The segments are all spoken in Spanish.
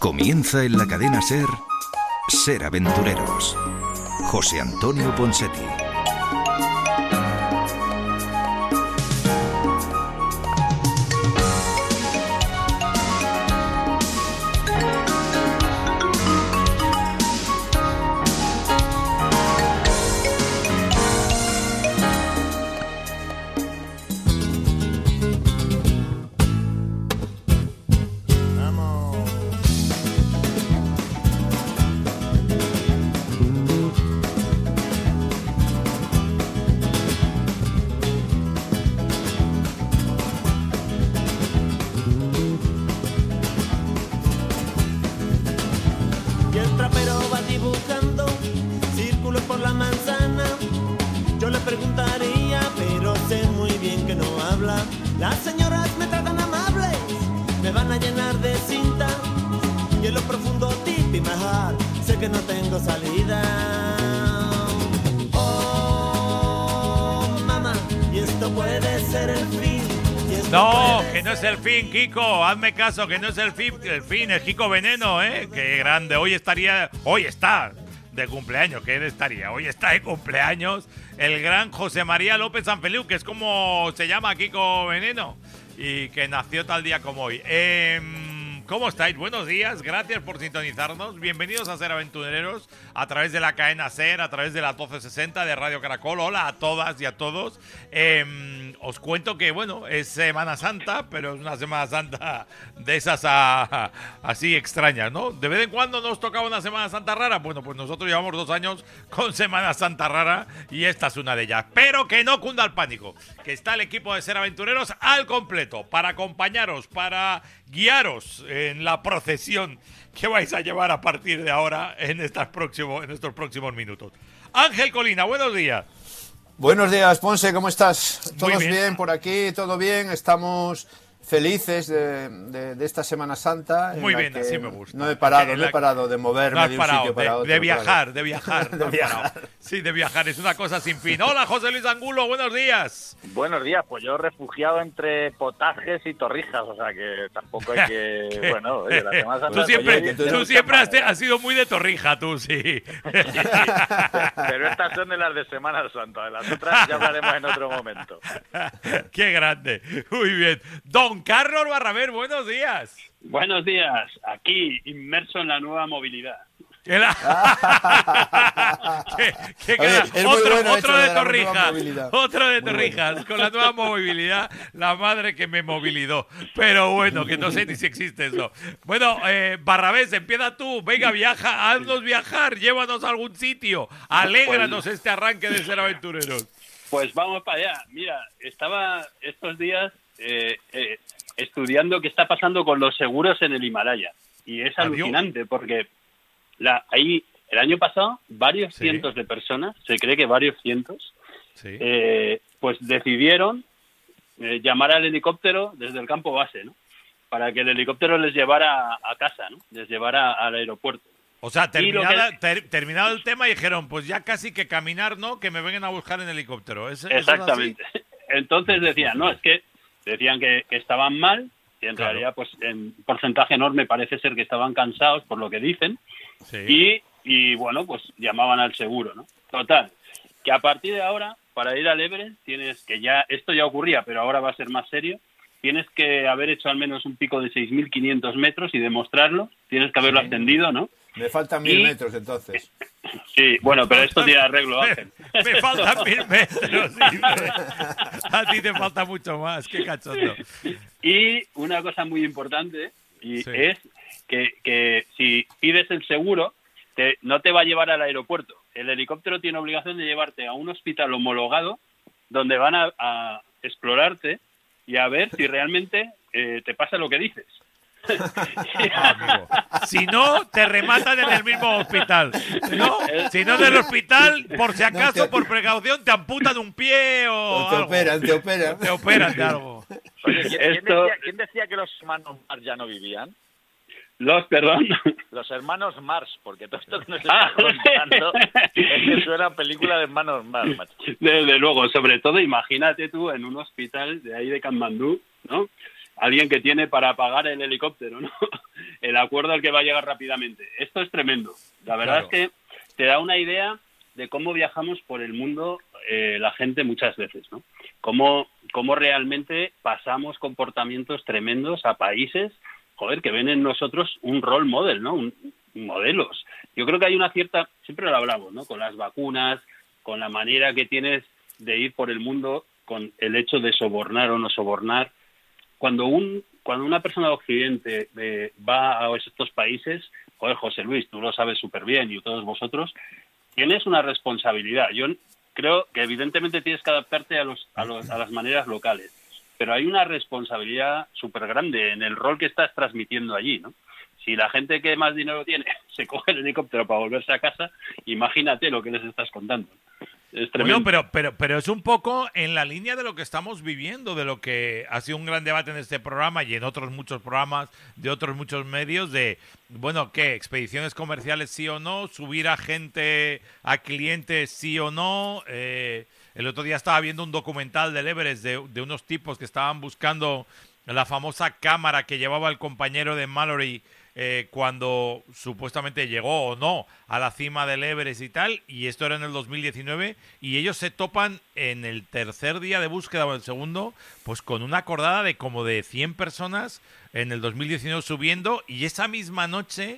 Comienza en la cadena SER, Ser Aventureros. José Antonio Ponseti. Kiko, hazme caso, que no es el fin, es Kiko Veneno, ¿eh? Qué grande, hoy está de cumpleaños, ¿qué estaría? Hoy está de cumpleaños el gran José María López Sanfeliu, que es como se llama Kiko Veneno, y que nació tal día como hoy. ¿Cómo estáis? Buenos días, gracias por sintonizarnos. Bienvenidos a Ser Aventureros a través de la cadena SER, a través de la 1260 de Radio Caracol. Hola a todas y a todos. Os cuento que, bueno, es Semana Santa, pero es una Semana Santa de esas así extrañas, ¿no? De vez en cuando nos tocaba una Semana Santa rara. Bueno, pues nosotros llevamos 2 años con Semana Santa rara y esta es una de ellas. Pero que no cunda el pánico, que está el equipo de Ser Aventureros al completo para acompañaros, para guiaros en la procesión que vais a llevar a partir de ahora en estos próximos minutos. Ángel Colina, buenos días. Buenos días, Ponce, ¿cómo estás? ¿Todos bien por aquí? ¿Todo bien? Estamos felices de esta Semana Santa. Muy bien, así me gusta. No he parado de moverme de un sitio para otro. De viajar. Sí, de viajar, es una cosa sin fin. Hola, José Luis Angulo, buenos días. Buenos días, pues yo refugiado entre potajes y torrijas, o sea que tampoco hay que... Bueno, oye, la Semana Santa... Tú siempre has sido muy de torrija, tú, sí. Pero estas son de las de Semana Santa, de las otras ya hablaremos en otro momento. Qué grande, muy bien. Don Carlos Barraber, buenos días. Buenos días, aquí inmerso en la nueva movilidad. Otro de Torrijas, con la nueva movilidad, la madre que me movilizó. Pero bueno, que no sé ni si existe eso. Bueno, Barrabés, empieza tú, venga, viaja, haznos viajar, llévanos a algún sitio, alégranos este arranque de Ser Aventureros. Pues vamos para allá. Mira, estaba estos días estudiando qué está pasando con los seguros en el Himalaya. Y es alucinante porque ahí el año pasado varios cientos de personas, se cree que varios cientos, pues decidieron llamar al helicóptero desde el campo base, ¿no? Para que el helicóptero les llevara a casa, ¿no? Les llevara al aeropuerto. O sea, terminado el tema, dijeron, pues ya casi que caminar, ¿no? Que me vengan a buscar en helicóptero. Exactamente. Entonces decían que estaban mal, y en realidad, pues en porcentaje enorme parece ser que estaban cansados por lo que dicen, y bueno, pues llamaban al seguro, ¿no? Total, que a partir de ahora, para ir al Everest, esto ya ocurría, pero ahora va a ser más serio, tienes que haber hecho al menos un pico de 6.500 metros y demostrarlo, tienes que haberlo ascendido, ¿no? Me faltan 1.000 metros, entonces. Sí, bueno, pero esto tiene arreglo, Ángel. Me faltan 1.000 metros. Sí, a ti te falta mucho más, qué cachondo. Y una cosa muy importante es que si pides el seguro, no te va a llevar al aeropuerto. El helicóptero tiene obligación de llevarte a un hospital homologado donde van a explorarte y a ver si realmente te pasa lo que dices. Amigo. Si no, te rematan en el mismo hospital. Si no del hospital, por si acaso, por precaución, te amputan un pie o te algo. Te operan de algo. Oye, ¿quién decía que los hermanos Mars ya no vivían? Los hermanos Mars, porque todo esto que nos está contando es que suena a película de hermanos Mars, macho. Desde luego, sobre todo imagínate tú en un hospital de ahí de Katmandú, ¿no? Alguien que tiene para pagar el helicóptero, ¿no? el acuerdo al que va a llegar rápidamente. Esto es tremendo. La verdad es que te da una idea de cómo viajamos por el mundo la gente muchas veces, ¿no? Cómo realmente pasamos comportamientos tremendos a países, que ven en nosotros un role model, ¿no? Modelos. Yo creo que hay una cierta, siempre lo hablamos, ¿no? Con las vacunas, con la manera que tienes de ir por el mundo, con el hecho de sobornar o no sobornar. Cuando una persona de Occidente va a estos países, José Luis, tú lo sabes súper bien y todos vosotros, tienes una responsabilidad. Yo creo que evidentemente tienes que adaptarte a las maneras locales, pero hay una responsabilidad súper grande en el rol que estás transmitiendo allí, ¿no? Si la gente que más dinero tiene se coge el helicóptero para volverse a casa, imagínate lo que les estás contando. Es tremendo. Bueno, pero es un poco en la línea de lo que estamos viviendo, de lo que ha sido un gran debate en este programa y en otros muchos programas de otros muchos medios de, bueno, ¿qué? Expediciones comerciales sí o no, subir a gente, a clientes sí o no. El otro día estaba viendo un documental del Everest de unos tipos que estaban buscando la famosa cámara que llevaba el compañero de Mallory cuando supuestamente llegó o no a la cima del Everest y tal, y esto era en el 2019, y ellos se topan en el tercer día de búsqueda o el segundo, pues con una cordada de como de 100 personas en el 2019 subiendo, y esa misma noche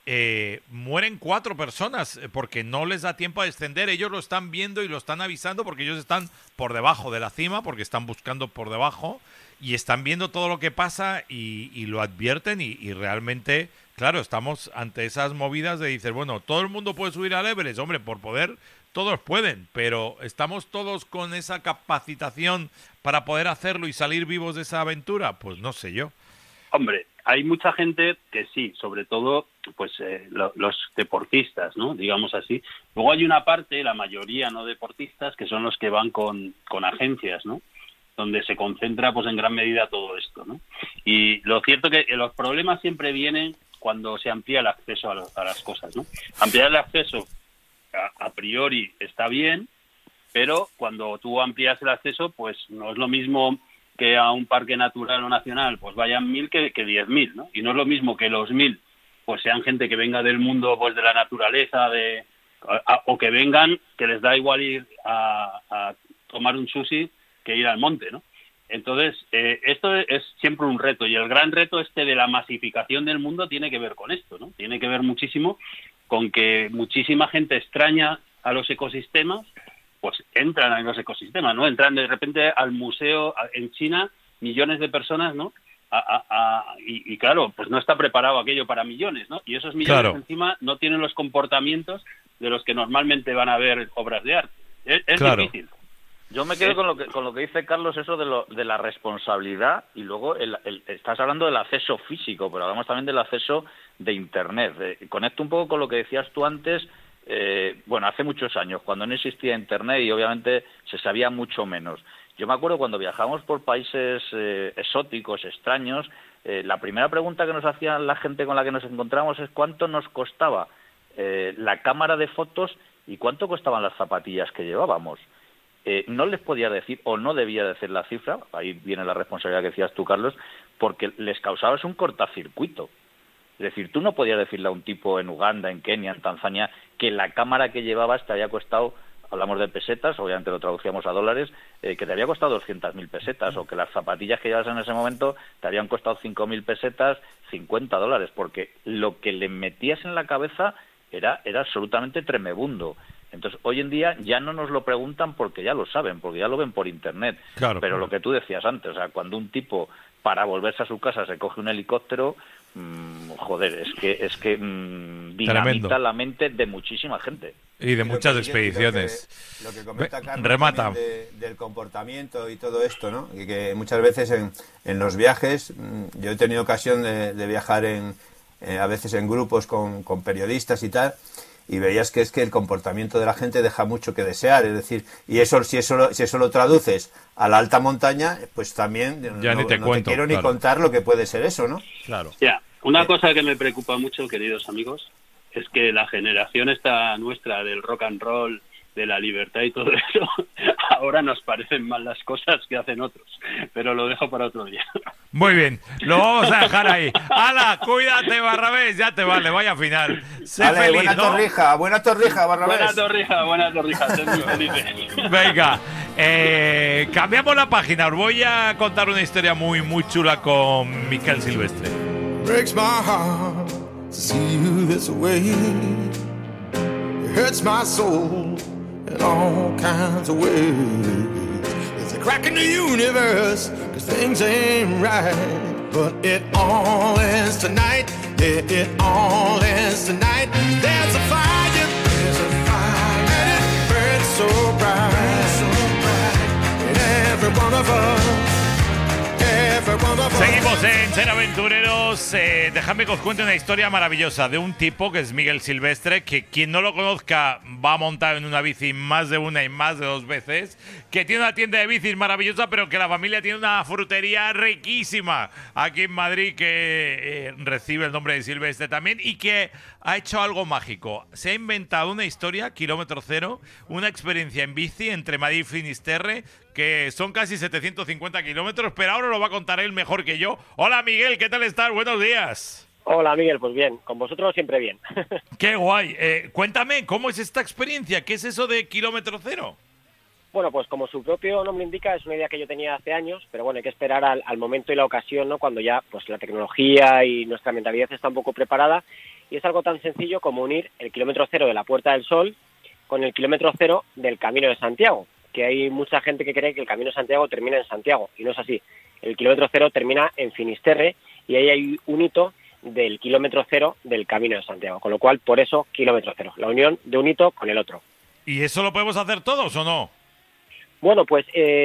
mueren 4 personas porque no les da tiempo a descender. Ellos lo están viendo y lo están avisando porque ellos están por debajo de la cima, porque están buscando por debajo y están viendo todo lo que pasa y lo advierten y realmente, claro, estamos ante esas movidas de decir, bueno, todo el mundo puede subir al Everest, hombre, por poder todos pueden, pero ¿estamos todos con esa capacitación para poder hacerlo y salir vivos de esa aventura? Pues no sé yo. Hombre, hay mucha gente que sí, sobre todo pues los deportistas, ¿no? Digamos así. Luego hay una parte, la mayoría no deportistas, que son los que van con agencias, ¿no? Donde se concentra pues en gran medida todo esto, ¿no? Y lo cierto es que los problemas siempre vienen cuando se amplía el acceso a las cosas, ¿no? Ampliar el acceso a priori está bien, pero cuando tú amplías el acceso, pues no es lo mismo que a un parque natural o nacional pues vayan 1.000 que 10.000, ¿no? Y no es lo mismo que los 1.000 pues sean gente que venga del mundo pues de la naturaleza o que vengan que les da igual ir a tomar un sushi que ir al monte, ¿no? Entonces, esto es siempre un reto, y el gran reto de la masificación del mundo tiene que ver con esto, ¿no? Tiene que ver muchísimo con que muchísima gente extraña a los ecosistemas, pues entran en los ecosistemas, ¿no? Entran de repente al museo en China, millones de personas, ¿no? Y claro, pues no está preparado aquello para millones, ¿no? Y esos millones encima no tienen los comportamientos de los que normalmente van a ver obras de arte. Es difícil. Yo me quedo con lo que dice Carlos, eso de la responsabilidad, y luego estás hablando del acceso físico, pero hablamos también del acceso de Internet. Conecto un poco con lo que decías tú antes, hace muchos años, cuando no existía Internet y obviamente se sabía mucho menos. Yo me acuerdo cuando viajábamos por países exóticos, extraños, la primera pregunta que nos hacía la gente con la que nos encontramos es cuánto nos costaba la cámara de fotos y cuánto costaban las zapatillas que llevábamos. No les podía decir o no debía decir la cifra, ahí viene la responsabilidad que decías tú, Carlos, porque les causabas un cortacircuito. Es decir, tú no podías decirle a un tipo en Uganda, en Kenia, en Tanzania, que la cámara que llevabas te había costado, hablamos de pesetas, obviamente lo traducíamos a dólares, que te había costado 200.000 pesetas, o que las zapatillas que llevas en ese momento te habían costado 5.000 pesetas, $50, porque lo que le metías en la cabeza era absolutamente tremebundo. Entonces, hoy en día ya no nos lo preguntan porque ya lo saben, porque ya lo ven por Internet. Claro, pero lo que tú decías antes, o sea, cuando un tipo para volverse a su casa se coge un helicóptero, es que dinamita la mente de muchísima gente. Y de muchas expediciones. Lo que comenta Carlos remata del comportamiento y todo esto, ¿no? Y que muchas veces en los viajes, yo he tenido ocasión de viajar a veces en grupos con periodistas y tal, y veías que es que el comportamiento de la gente deja mucho que desear, es decir, y eso si eso lo traduces a la alta montaña, pues también ya no te quiero ni contar lo que puede ser eso, ¿no? Claro. Ya, una cosa que me preocupa mucho, queridos amigos, es que la generación esta nuestra del rock and roll, de la libertad y todo eso, ahora nos parecen mal las cosas que hacen otros, pero lo dejo para otro día. Muy bien, lo vamos a dejar ahí. ¡Hala, cuídate, Barrabés! Ya te vale, vaya final. Sé Vale, feliz, buena ¿no? torrija, Barrabés. Buena torrija, sed muy felices. Venga, cambiamos la página. Os voy a contar una historia muy, muy chula con Miquel Silvestre. Breaks my heart to see you this way. It hurts my soul in all kinds of ways. There's a crack in the universe, 'cause things ain't right. But it all ends tonight. Yeah, it all ends tonight. There's a fire, and it burns so bright, in every one of us. Seguimos en Ser Aventureros. Dejadme que os cuente una historia maravillosa de un tipo que es Miguel Silvestre, que quien no lo conozca va montado en una bici más de una y más de 2 veces, que tiene una tienda de bicis maravillosa, pero que la familia tiene una frutería riquísima aquí en Madrid que recibe el nombre de Silvestre también, y que ha hecho algo mágico. Se ha inventado una historia, kilómetro cero, una experiencia en bici entre Madrid y Finisterre, que son casi 750 kilómetros, pero ahora lo va a contar él mejor que yo. Hola Miguel, ¿qué tal estás? Buenos días. Hola Miguel, pues bien, con vosotros siempre bien. Qué guay. Cuéntame, ¿cómo es esta experiencia? ¿Qué es eso de kilómetro cero? Bueno, pues como su propio nombre indica, es una idea que yo tenía hace años, pero bueno, hay que esperar al momento y la ocasión, ¿no? Cuando ya pues la tecnología y nuestra mentalidad está un poco preparada, y es algo tan sencillo como unir el kilómetro cero de la Puerta del Sol con el kilómetro cero del Camino de Santiago, que hay mucha gente que cree que el Camino de Santiago termina en Santiago, y no es así. El kilómetro cero termina en Finisterre, y ahí hay un hito del kilómetro cero del Camino de Santiago, con lo cual, por eso, kilómetro cero, la unión de un hito con el otro. ¿Y eso lo podemos hacer todos o no? Bueno, pues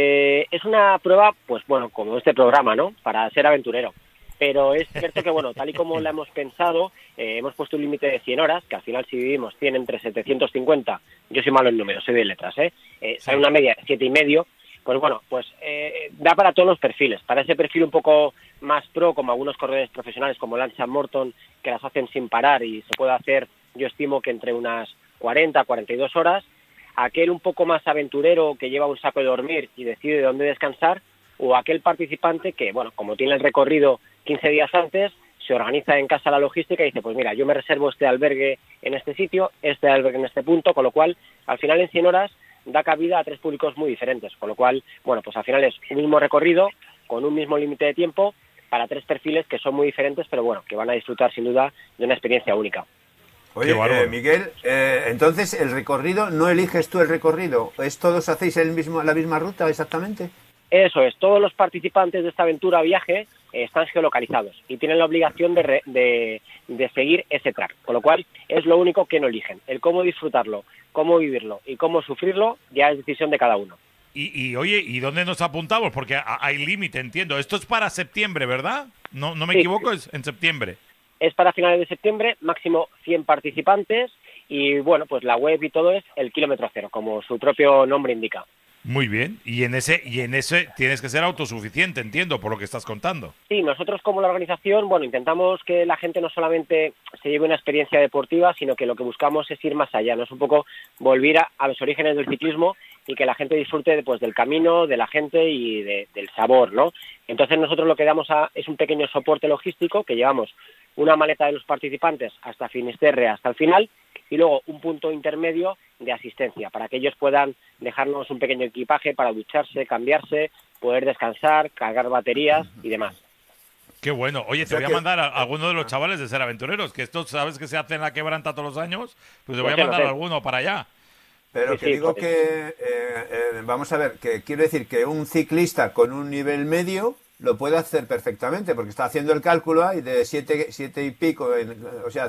es una prueba, pues bueno, como este programa, ¿no?, para ser aventurero. Pero es cierto que, bueno, tal y como la hemos pensado, hemos puesto un límite de 100 horas, que al final si dividimos 100 entre 750, yo soy malo en números, soy de letras, sale una media de 7,5, pues bueno, pues da para todos los perfiles. Para ese perfil un poco más pro, como algunos corredores profesionales como Lance Armstrong, que las hacen sin parar y se puede hacer, yo estimo que entre unas 40 a 42 horas, aquel un poco más aventurero que lleva un saco de dormir y decide dónde descansar, o aquel participante que, bueno, como tiene el recorrido 15 días antes, se organiza en casa la logística y dice, pues mira, yo me reservo este albergue en este sitio, este albergue en este punto, con lo cual, al final en 100 horas da cabida a 3 públicos muy diferentes, con lo cual, bueno, pues al final es un mismo recorrido, con un mismo límite de tiempo, para 3 perfiles que son muy diferentes, pero bueno, que van a disfrutar sin duda de una experiencia única. Oye, Miguel, entonces el recorrido, ¿no eliges tú el recorrido? ¿Es todos hacéis la misma ruta exactamente? Eso es, todos los participantes de esta aventura viaje están geolocalizados y tienen la obligación de seguir ese track, con lo cual es lo único que no eligen. El cómo disfrutarlo, cómo vivirlo y cómo sufrirlo ya es decisión de cada uno. Y oye, ¿y dónde nos apuntamos? Porque hay límite, entiendo. Esto es para septiembre, ¿verdad? No me equivoco, es en septiembre. Es para finales de septiembre, máximo 100 participantes y bueno, pues la web y todo es el kilómetro cero, como su propio nombre indica. Muy bien, y en ese tienes que ser autosuficiente, entiendo, por lo que estás contando. Sí, nosotros como la organización, bueno, intentamos que la gente no solamente se lleve una experiencia deportiva, sino que lo que buscamos es ir más allá, ¿no? Es un poco volver a los orígenes del ciclismo y que la gente disfrute pues, del camino, de la gente y del sabor, ¿no? Entonces nosotros lo que damos es un pequeño soporte logístico, que llevamos una maleta de los participantes hasta Finisterre, hasta el final, y luego un punto intermedio de asistencia para que ellos puedan dejarnos un pequeño equipaje para ducharse, cambiarse, poder descansar, cargar baterías y demás. Qué bueno. Oye, te voy a mandar a alguno de los chavales de Ser Aventureros, que estos, ¿sabes que se hace en la Quebranta todos los años? Pues te voy a mandar a alguno para allá. Pero Sí, que sí, digo pues. que, vamos a ver, que quiero decir que un ciclista con un nivel medio lo puede hacer perfectamente, porque está haciendo el cálculo ahí de 7 y pico, o sea,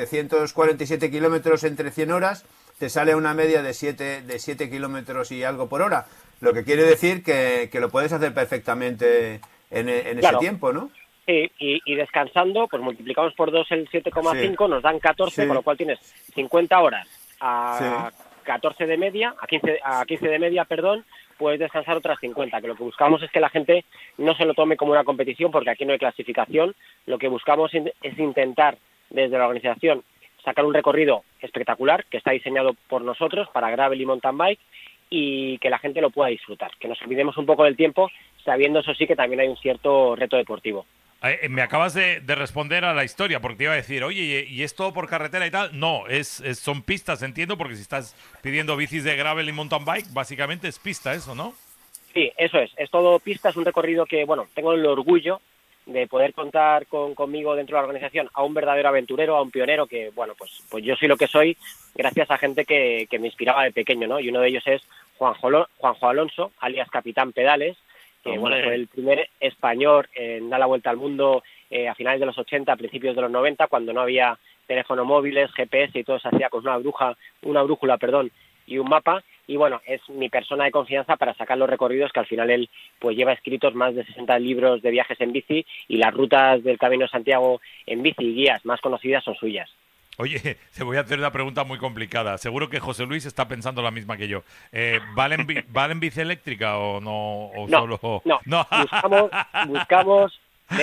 747 kilómetros entre 100 horas, te sale una media de 7 kilómetros y algo por hora. Lo que quiere decir que lo puedes hacer perfectamente en Claro. ese tiempo, ¿no? Sí, y descansando, pues multiplicamos por 2 el 7,5, Sí. nos dan 14, Sí. con lo cual tienes 50 horas a Sí. 14 de media, a 15 de media, perdón, puedes descansar otras 50, que lo que buscamos es que la gente no se lo tome como una competición, porque aquí no hay clasificación. Lo que buscamos es intentar, desde la organización, sacar un recorrido espectacular, que está diseñado por nosotros, para gravel y mountain bike, y que la gente lo pueda disfrutar. Que nos olvidemos un poco del tiempo, sabiendo eso sí que también hay un cierto reto deportivo. Me acabas de responder a la historia, porque te iba a decir, oye, ¿y es todo por carretera y tal? No, son pistas, entiendo, porque si estás pidiendo bicis de gravel y mountain bike, básicamente es pista eso, ¿no? Sí, eso es todo pista, es un recorrido que, bueno, tengo el orgullo de poder contar conmigo dentro de la organización a un verdadero aventurero, a un pionero que, bueno, pues yo soy lo que soy gracias a gente que me inspiraba de pequeño, ¿no? Y uno de ellos es Juanjo Alonso, alias Capitán Pedales, que bueno, fue el primer español en dar la vuelta al mundo a finales de los 80, a principios de los 90, cuando no había teléfonos móviles, GPS y todo se hacía con una brújula, y un mapa. Y bueno, es mi persona de confianza para sacar los recorridos, que al final él pues lleva escritos más de 60 libros de viajes en bici, y las rutas del Camino de Santiago en bici y guías más conocidas son suyas. Oye, te voy a hacer una pregunta muy complicada. Seguro que José Luis está pensando la misma que yo. ¿Vale en bici eléctrica o no? O no, solo... no. Buscamos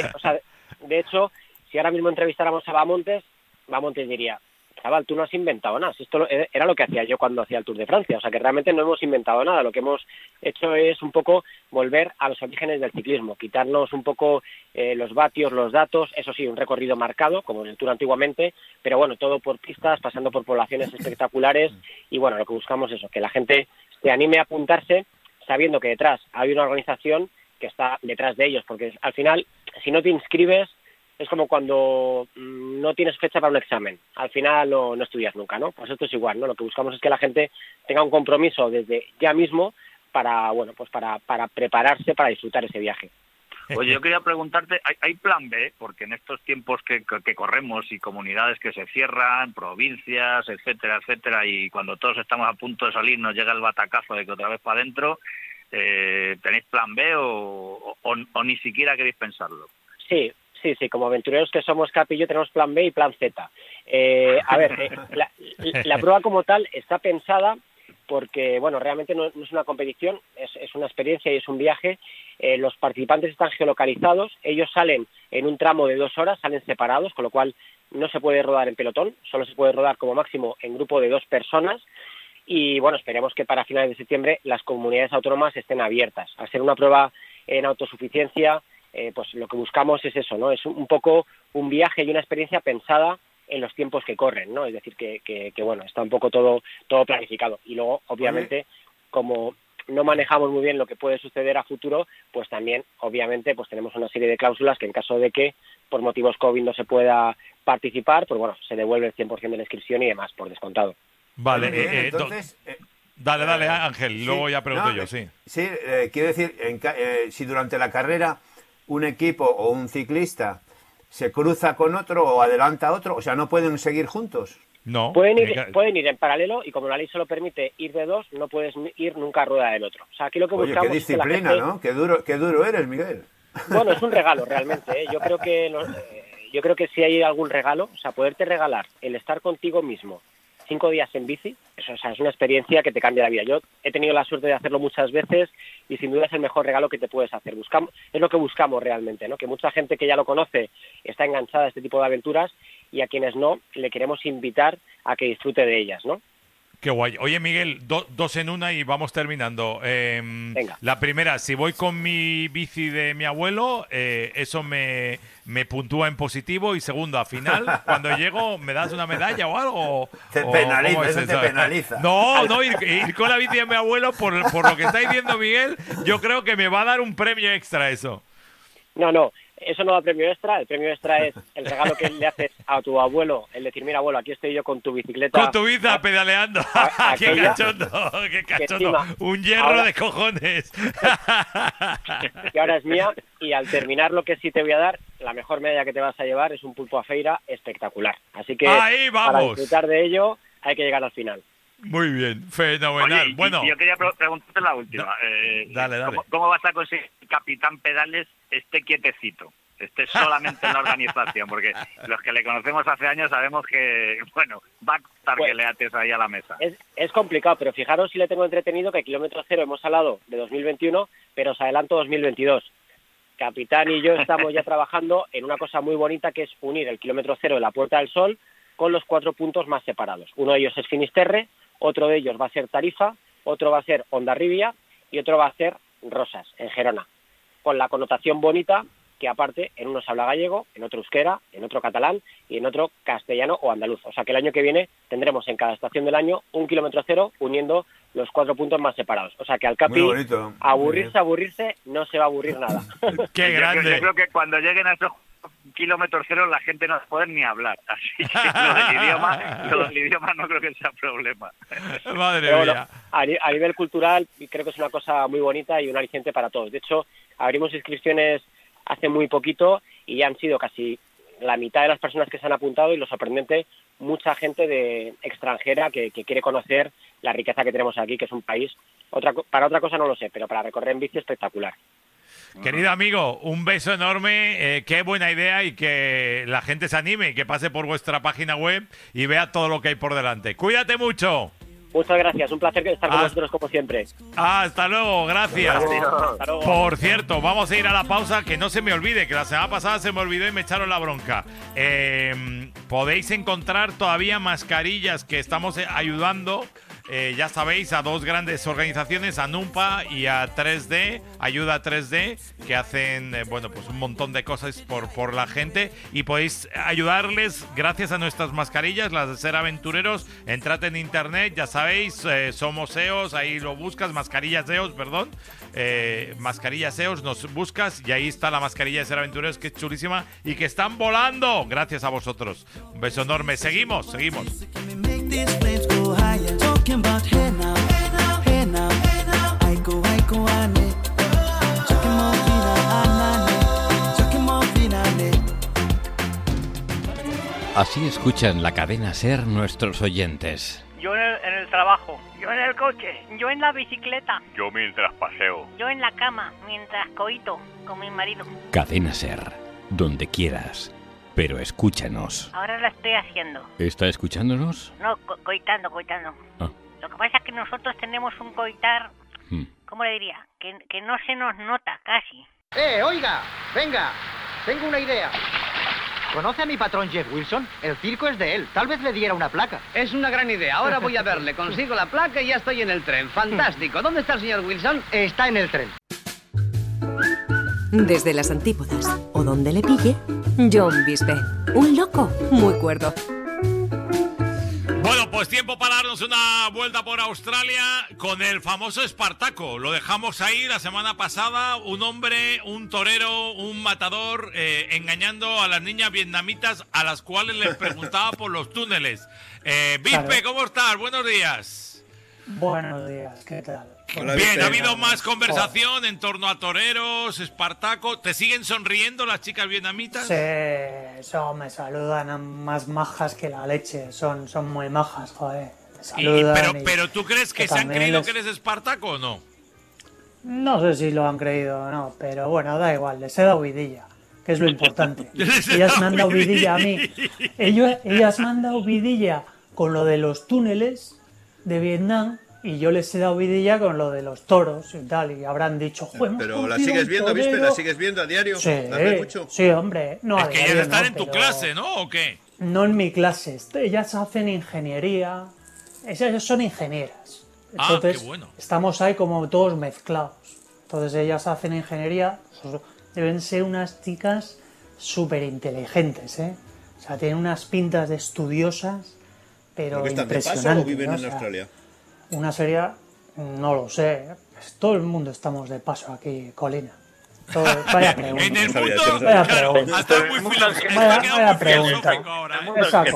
de hecho, si ahora mismo entrevistáramos a Bamontes diría: chaval, tú no has inventado nada. Esto era lo que hacía yo cuando hacía el Tour de Francia. O sea, que realmente no hemos inventado nada. Lo que hemos hecho es un poco volver a los orígenes del ciclismo, quitarnos un poco los vatios, los datos. Eso sí, un recorrido marcado, como en el Tour antiguamente, pero bueno, todo por pistas, pasando por poblaciones espectaculares. Y bueno, lo que buscamos es eso, que la gente se anime a apuntarse, sabiendo que detrás hay una organización que está detrás de ellos. Porque al final, si no te inscribes, es como cuando no tienes fecha para un examen. Al final no estudias nunca, ¿no? Pues esto es igual, ¿no? Lo que buscamos es que la gente tenga un compromiso desde ya mismo para prepararse para disfrutar ese viaje. Oye, yo quería preguntarte, ¿hay plan B? Porque en estos tiempos que corremos y comunidades que se cierran, provincias, etcétera, etcétera, y cuando todos estamos a punto de salir nos llega el batacazo de que otra vez para adentro, ¿tenéis plan B o ni siquiera queréis pensarlo? Sí, como aventureros que somos, Capi y yo, tenemos plan B y plan Z. La prueba como tal está pensada porque, bueno, realmente no es una competición, es una experiencia y es un viaje. Los participantes están geolocalizados, ellos salen en un tramo de 2 horas, salen separados, con lo cual no se puede rodar en pelotón, solo se puede rodar como máximo en grupo de 2 personas. Y bueno, esperemos que para finales de septiembre las comunidades autónomas estén abiertas. Al ser una prueba en autosuficiencia, pues lo que buscamos es eso, ¿no? Es un poco un viaje y una experiencia pensada en los tiempos que corren, ¿no? Es decir, que bueno, está un poco todo planificado. Y luego, obviamente, como no manejamos muy bien lo que puede suceder a futuro, pues también, obviamente, pues tenemos una serie de cláusulas que en caso de que por motivos COVID no se pueda participar, pues bueno, se devuelve el 100% de la inscripción y demás, por descontado. Vale, entonces... Dale, Ángel, sí, luego ya pregunto yo, sí. Sí, quiero decir, si durante la carrera un equipo o un ciclista se cruza con otro o adelanta a otro, o sea, ¿no pueden seguir juntos? No. Pueden ir en paralelo, y como la ley solo permite ir de 2, no puedes ir nunca a rueda del otro. O sea, aquí lo que buscamos qué disciplina, es que la gente... ¿no? Qué duro eres, Miguel. Bueno, es un regalo realmente, ¿eh? Yo creo que si hay algún regalo, o sea, poderte regalar el estar contigo mismo 5 días en bici, eso, o sea, es una experiencia que te cambia la vida. Yo he tenido la suerte de hacerlo muchas veces y sin duda es el mejor regalo que te puedes hacer. Es lo que buscamos realmente, ¿no? Que mucha gente que ya lo conoce está enganchada a este tipo de aventuras, y a quienes no, le queremos invitar a que disfrute de ellas, ¿no? Qué guay. Oye, Miguel, dos en una y vamos terminando. Venga. La primera, si voy con mi bici de mi abuelo, eso me puntúa en positivo. Y segundo, al final, cuando llego, ¿me das una medalla o algo? Te penaliza. No, ir con la bici de mi abuelo, por lo que está diciendo Miguel, yo creo que me va a dar un premio extra eso. No, eso no da premio extra. El premio extra es el regalo que le haces a tu abuelo, el decir: mira, abuelo, aquí estoy yo con tu bicicleta. Con tu bici pedaleando. ¡Qué cachondo! Encima, Un hierro de cojones. Que ahora es mía, y al terminar lo que sí te voy a dar, la mejor medalla que te vas a llevar es un pulpo a feira espectacular. Así que ¡ahí vamos! Para disfrutar de ello hay que llegar al final. Muy bien, fenomenal. Oye, bueno, yo quería preguntarte la última. Dale. ¿Cómo vas a conseguir que Capitán Pedales esté quietecito? Esté solamente en la organización, porque los que le conocemos hace años sabemos que, bueno, va a costar que le ates ahí a la mesa. Es complicado, pero fijaros si le tengo entretenido, que kilómetro cero hemos hablado de 2021, pero os adelanto 2022. Capitán y yo estamos ya trabajando en una cosa muy bonita, que es unir el kilómetro cero de la Puerta del Sol con los 4 puntos más separados. Uno de ellos es Finisterre, otro de ellos va a ser Tarifa, otro va a ser Hondarribia y otro va a ser Rosas, en Gerona. con la connotación bonita, que aparte en uno se habla gallego, en otro euskera, en otro catalán y en otro castellano o andaluz. O sea que el año que viene tendremos en cada estación del año un kilómetro cero uniendo los 4 puntos más separados. O sea que al Capi, aburrirse, no se va a aburrir nada. ¡Qué grande! Yo creo que cuando lleguen a esos kilómetros cero la gente no va a poder ni hablar. Así que lo del idioma no creo que sea problema. Madre Pero mía. Bueno, a nivel cultural creo que es una cosa muy bonita y un aliciente para todos. De hecho, abrimos inscripciones hace muy poquito y ya han sido casi la mitad de las personas que se han apuntado y lo sorprendente, mucha gente extranjera que quiere conocer la riqueza que tenemos aquí, que es un país, para otra cosa no lo sé, pero para recorrer en bici espectacular. Querido amigo, un beso enorme, qué buena idea y que la gente se anime y que pase por vuestra página web y vea todo lo que hay por delante. Cuídate mucho. Muchas gracias, un placer estar con vosotros como siempre. Hasta luego, gracias. Hasta luego. Por cierto, vamos a ir a la pausa, que no se me olvide, que la semana pasada se me olvidó y me echaron la bronca. Podéis encontrar todavía mascarillas que estamos ayudando, ya sabéis, a 2 grandes organizaciones, a NUMPA y a 3D, Ayuda 3D, que hacen pues un montón de cosas por la gente, y podéis ayudarles gracias a nuestras mascarillas, las de Ser Aventureros. Entrad en internet, ya sabéis, somos EOS, ahí lo buscas, mascarillas EOS, perdón, mascarillas EOS, nos buscas y ahí está la mascarilla de Ser Aventureros, que es chulísima y que están volando gracias a vosotros. Un beso enorme, seguimos. Así escuchan la cadena SER nuestros oyentes. Yo en el trabajo. Yo en el coche. Yo en la bicicleta. Yo mientras paseo. Yo en la cama, mientras coito con mi marido. Cadena SER, donde quieras, pero escúchanos. Ahora lo estoy haciendo. ¿Está escuchándonos? No, coitando. Ah. Lo que pasa es que nosotros tenemos un coitar, ¿cómo le diría? Que no se nos nota casi. Oiga, venga, tengo una idea. ¿Conoce a mi patrón Jeff Wilson? El circo es de él. Tal vez le diera una placa. Es una gran idea. Ahora voy a verle. Consigo la placa y ya estoy en el tren. Fantástico. ¿Dónde está el señor Wilson? Está en el tren. Desde las antípodas, o donde le pille, John Bisbee. Un loco muy cuerdo. Bueno, pues tiempo para darnos una vuelta por Australia con el famoso Espartaco. Lo dejamos ahí la semana pasada. Un hombre, un torero, un matador, engañando a las niñas vietnamitas a las cuales les preguntaba por los túneles. Bispe, ¿cómo estás? Buenos días. Buenos días, ¿qué tal? Hola, bien, ha habido más conversación en torno a toreros, Espartaco. ¿Te siguen sonriendo las chicas vietnamitas? Sí, eso me saludan más majas que la leche. Son muy majas, joder. Me saludan pero ¿tú crees que se han creído que eres Espartaco o no? No sé si lo han creído o no, pero bueno, da igual, les he dado vidilla, que es lo importante. Ellas me han dado vidilla a mí. Ellas me han dado vidilla con lo de los túneles de Vietnam. Y yo les he dado vidilla con lo de los toros y tal, y habrán dicho, joder, pero ¿la sigues viendo, Bispe? ¿La sigues viendo a diario? Sí, mucho? Sí, hombre. No, es que ellas están en tu clase, ¿no? ¿O qué? No en mi clase. Ellas hacen ingeniería. Ellas son ingenieras. Entonces, qué bueno. Estamos ahí como todos mezclados. Entonces ellas hacen ingeniería. Deben ser unas chicas súper inteligentes, ¿eh? O sea, tienen unas pintas de estudiosas, pero impresionantes. ¿Están de paso o viven en Australia? Una serie, no lo sé. Todo el mundo estamos de paso aquí, Colina. Vaya pregunta. En el mundo, vaya claro, pregunta. hasta muy filosófico. Vaya pregunta. Exacto.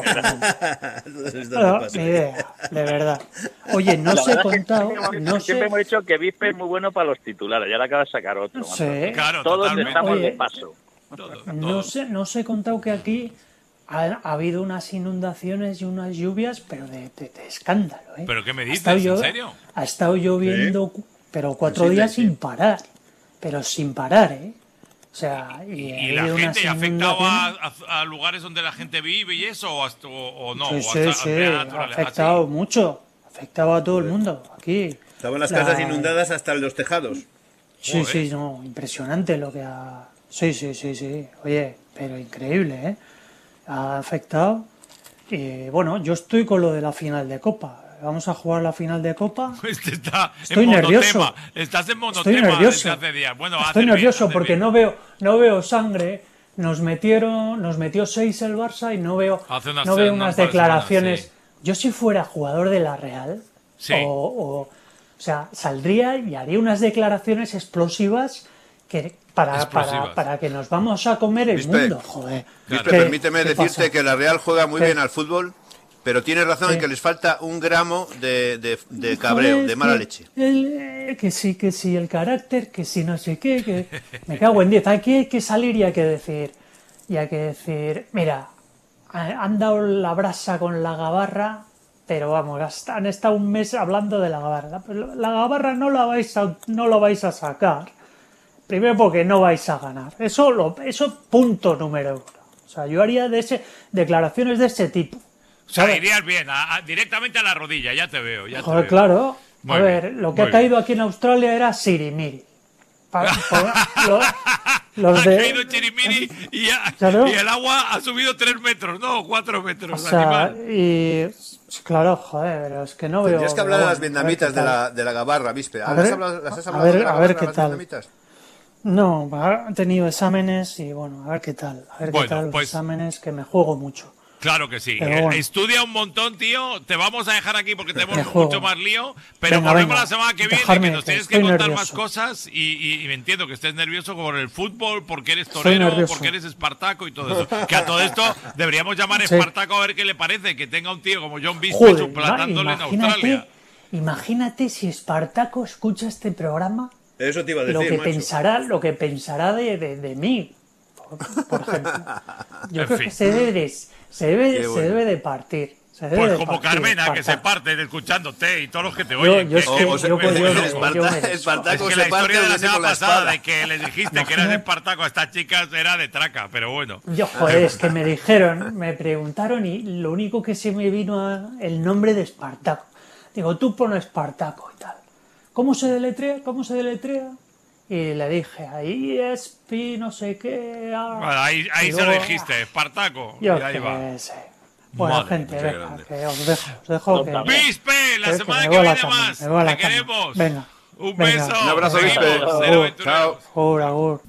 Ni idea, de verdad. Oye, no os he contado. Siempre hemos dicho que Bispe es muy bueno para los titulares. Ya le acaba de sacar otro. Sí. Claro, todos totalmente. estamos de paso. No os he contado que aquí ha habido unas inundaciones y unas lluvias, pero de escándalo, ¿eh? ¿Pero qué me dices? ¿En serio? Ha estado lloviendo, pero 4 días sin parar. Pero sin parar, ¿eh? O sea, ¿Y la gente ha afectado a lugares donde la gente vive y eso? ¿O no? Sí, ha afectado mucho. Ha afectado a todo el mundo aquí. Estaban las casas inundadas hasta los tejados. Sí, no, impresionante lo que ha... Sí. Oye, pero increíble, ¿eh? Ha afectado. Y bueno, yo estoy con lo de la final de Copa. vamos a jugar la final de Copa. Estoy nervioso. Estás en monotema Estoy nervioso. desde hace días. Bueno, estoy nervioso porque no veo sangre. Nos metió 6 el Barça y no veo unas declaraciones. Sí. Yo si fuera jugador de la Real, sí. o sea, saldría y haría unas declaraciones explosivas para que nos vamos a comer el mundo, joder. Bispe, permíteme decirte que la Real juega muy bien al fútbol, pero tienes razón en que les falta un gramo de cabreo, de mala leche. Que sí, el carácter, que sí, no sé qué, que me cago en 10. Hay que salir y hay que decir, mira, han dado la brasa con la gabarra, pero vamos, han estado un mes hablando de la gabarra. La gabarra no la vais a sacar. Primero porque no vais a ganar. Eso punto número 1. O sea, yo haría declaraciones de ese tipo. O sea, irías bien, directamente a la rodilla, ya te veo. Joder, claro. A ver, lo que ha caído aquí en Australia era sirimiri. Ha caído chirimiri y el agua ha subido 3 metros, no, 4 metros. O sea, claro, joder, pero es que no veo... Tendrías que hablar de las vietnamitas de la gabarra, Bispe. A ver qué tal. No, han tenido exámenes y bueno, a ver qué tal. Los exámenes, que me juego mucho. Claro que sí. Bueno. Estudia un montón, tío. Te vamos a dejar aquí porque tenemos mucho más lío. Pero volvemos la semana que viene, que nos tienes que contar más cosas. Y me entiendo que estés nervioso por el fútbol, porque eres torero, porque eres Espartaco y todo eso. Que a todo esto deberíamos llamar a Espartaco a ver qué le parece que tenga un tío como John Bispe suplantándole en Australia. Imagínate si Espartaco escucha este programa. Eso te iba a decir, lo que pensará de mí, por ejemplo. Yo creo que se debe de partir. Pues como Carmena, que se parte escuchándote y todos los que te oyen. Espartaco es que la historia de la semana pasada de que les dijiste que eras de Espartaco a estas chicas era de traca, pero bueno. Joder, es que me preguntaron y lo único que se me vino el nombre de Espartaco. Digo, tú pon Espartaco y tal. ¿Cómo se deletrea? Y le dije, ahí es pi, no sé qué. Bueno, ahí se lo dijiste, Espartaco. Yo y ahí va. Bueno, gente, venga, que os dejo que... ¡Bispe! La semana que viene más. Te queremos. Venga. Un beso. Un abrazo, Bispe. Chao. Agur.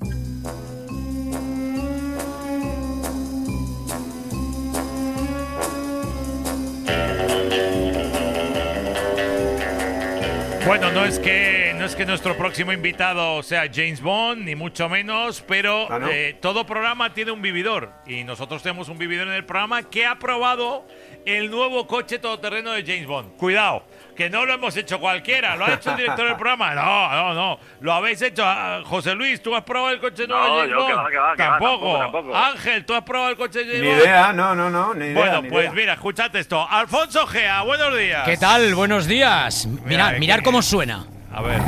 Bueno, no es que nuestro próximo invitado sea James Bond, ni mucho menos, pero todo programa tiene un vividor. Y nosotros tenemos un vividor en el programa que ha probado el nuevo coche todoterreno de James Bond. Cuidado, que no lo hemos hecho cualquiera, lo ha hecho el director del programa. No, lo habéis hecho. José Luis, ¿tú has probado el coche nuevo de James Bond? Tampoco. Ángel, ¿tú has probado el coche de James Bond? Ni idea, no, ni idea. Bueno, pues mira, escuchad esto. Alfonso Gea, buenos días. ¿Qué tal? Buenos días. Mirad cómo suena. A ver.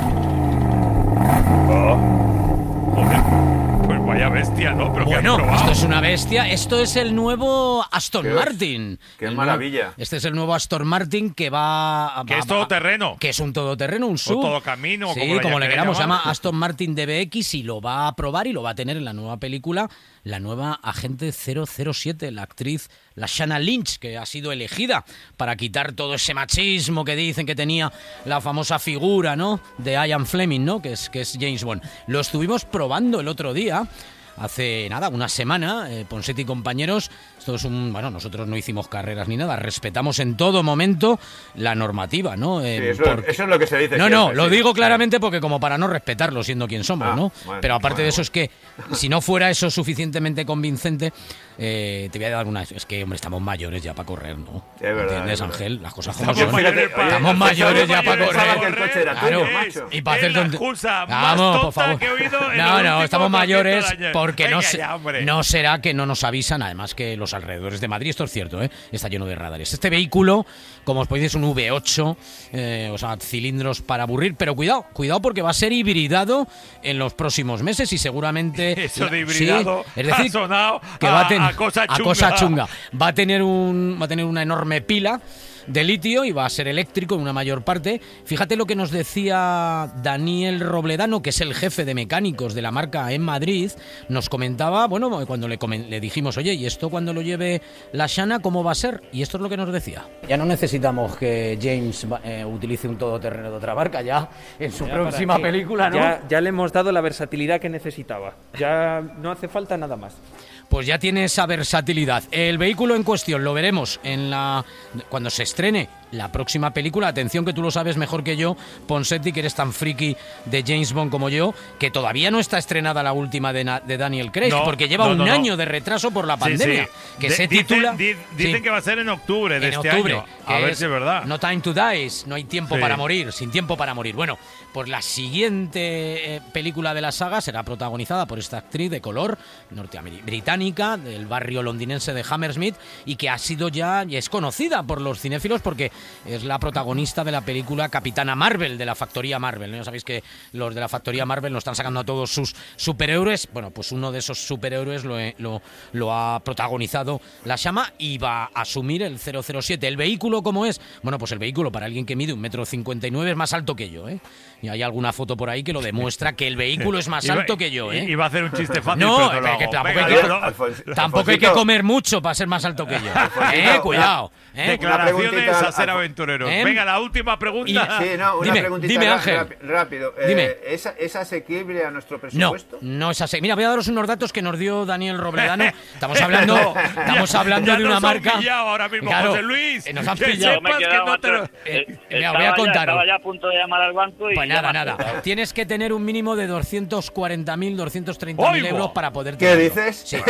Joder. Pues vaya bestia, ¿no? Pero bueno, esto es una bestia. Esto es el nuevo Aston Martin. ¡Qué maravilla! Este es el nuevo Aston Martin que va... Que es todoterreno. Que es un todoterreno, un SUV. O todo camino. Sí, como le queramos. Se llama Aston Martin DBX y lo va a probar y lo va a tener en la nueva película, la nueva Agente 007, la actriz Lashana Lynch, que ha sido elegida para quitar todo ese machismo que dicen que tenía la famosa figura, ¿no?, de Ian Fleming, ¿no?, que es James Bond. Lo estuvimos probando el otro día, hace nada, una semana, Ponseti y compañeros. Esto es nosotros no hicimos carreras ni nada, respetamos en todo momento la normativa, ¿no? Sí, eso es lo que se dice. Lo digo claramente porque como para no respetarlo siendo quien somos, ¿no? Pero aparte de eso es que si no fuera eso suficientemente convincente, te voy a dar una... Es que, hombre, estamos mayores ya para correr, ¿no? Es verdad. ¿Entiendes, Ángel? Las cosas como son. Estamos mayores ya para correr. Claro. Y para hacer excusa vamos, por favor. No, estamos mayores porque venga, no será que no nos avisan, además que los alrededores de Madrid, esto es cierto, está lleno de radares. Este vehículo, como os podéis decir, es un V8, o sea, cilindros para aburrir, pero cuidado porque va a ser hibridado en los próximos meses y seguramente... Eso de hibridado es decir, ha sonado que va a cosa chunga. Va a tener una enorme pila de litio y va a ser eléctrico en una mayor parte. Fíjate lo que nos decía Daniel Robledano, que es el jefe de mecánicos de la marca en Madrid. Nos comentaba, bueno, cuando le dijimos, oye, ¿y esto cuando lo lleve la Shana, cómo va a ser? Y esto es lo que nos decía. Ya no necesitamos que James utilice un todoterreno de otra marca, ya en su próxima película, ¿no? Ya le hemos dado la versatilidad que necesitaba. Ya no hace falta nada más. Pues ya tiene esa versatilidad. El vehículo en cuestión lo veremos cuando se estrene la próxima película. Atención, que tú lo sabes mejor que yo, Ponseti, que eres tan friki de James Bond como yo, que todavía no está estrenada la última de Daniel Craig, porque lleva un año de retraso por la pandemia. Que se titula... Dicen que va a ser en octubre de este año. A ver si es verdad. No time to die, no hay tiempo para morir, sin tiempo para morir. Bueno, pues la siguiente película de la saga será protagonizada por esta actriz de color británica del barrio londinense de Hammersmith, y que ha sido ya es conocida por los cinéfilos porque es la protagonista de la película Capitana Marvel, de la factoría Marvel. Ya sabéis que los de la factoría Marvel nos están sacando a todos sus superhéroes. Bueno, pues uno de esos superhéroes lo ha protagonizado la Shama y va a asumir el 007. ¿El vehículo cómo es? Bueno, pues el vehículo, para alguien que mide 1,59 m, es más alto que yo, ¿eh? Y hay alguna foto por ahí que lo demuestra, que el vehículo es más alto que yo, ¿eh? Iba a hacer un chiste fácil, no, pero no que lo tampoco hay que comer mucho para ser más alto que yo. Cuidado. Declaraciones a ser aventureros. Venga, la última pregunta. Sí, no, una preguntita dime, Ángel. Rápido. Dime. ¿Es asequible a nuestro presupuesto? No es asequible. Mira, voy a daros unos datos que nos dio Daniel Robledano. Estamos hablando de una marca... ahora mismo, claro, José Luis. Nos han pillado. Voy a contar. Estaba ya a punto de llamar al banco y... Pues nada. Tienes que tener un mínimo de 240.000, 230.000 euros para poder tenerlo. ¿Qué dices? Sí.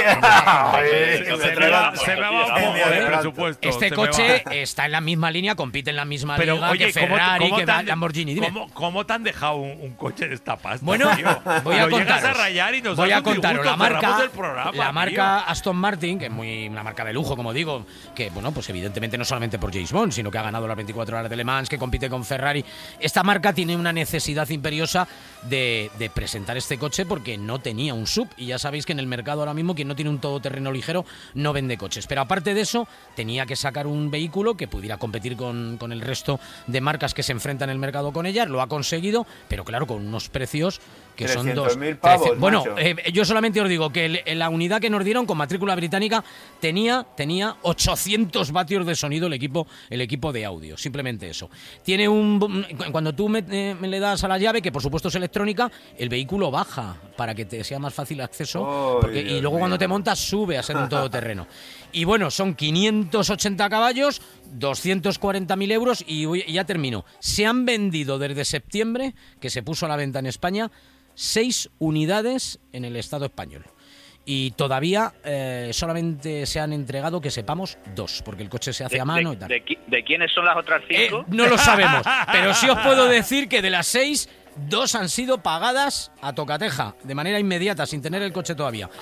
Se me va un poco de presupuesto. Este coche está en la misma línea, compite en la misma liga que Ferrari, que Lamborghini. ¿Cómo te han dejado un coche de esta pasta? Bueno, voy a contaros. Voy a contaros. La marca Aston Martin, que es una marca de lujo, como digo, que bueno, pues evidentemente no solamente por James Bond, sino que ha ganado las 24 horas de Le Mans, que compite con Ferrari. Esta marca tiene una necesidad imperiosa de presentar este coche porque no tenía un SUV, y ya sabéis que en el mercado ahora mismo quien no tiene un todoterreno ligero no vende coches. Pero aparte de eso, tenía que sacar un vehículo que pudiera competir con el resto de marcas que se enfrentan en el mercado con ellas. Lo ha conseguido, pero claro, con unos precios que son 300.000 pavos. Bueno, yo solamente os digo que la unidad que nos dieron con matrícula británica tenía 800 vatios de sonido el equipo de audio, simplemente eso. Tiene cuando tú me le das a la llave, que por supuesto es electrónica, el vehículo baja para que te sea más fácil acceso, y luego cuando te montas sube a ser un todoterreno. Y bueno, son 580 caballos, 240.000 euros y ya termino. Se han vendido desde septiembre, que se puso a la venta en España, 6 unidades en el Estado español. Y todavía solamente se han entregado, que sepamos, 2, porque el coche se hace a mano y tal. ¿De quiénes son las otras 5? No lo sabemos, pero sí os puedo decir que de las 6... 2 han sido pagadas a tocateja, de manera inmediata, sin tener el coche todavía.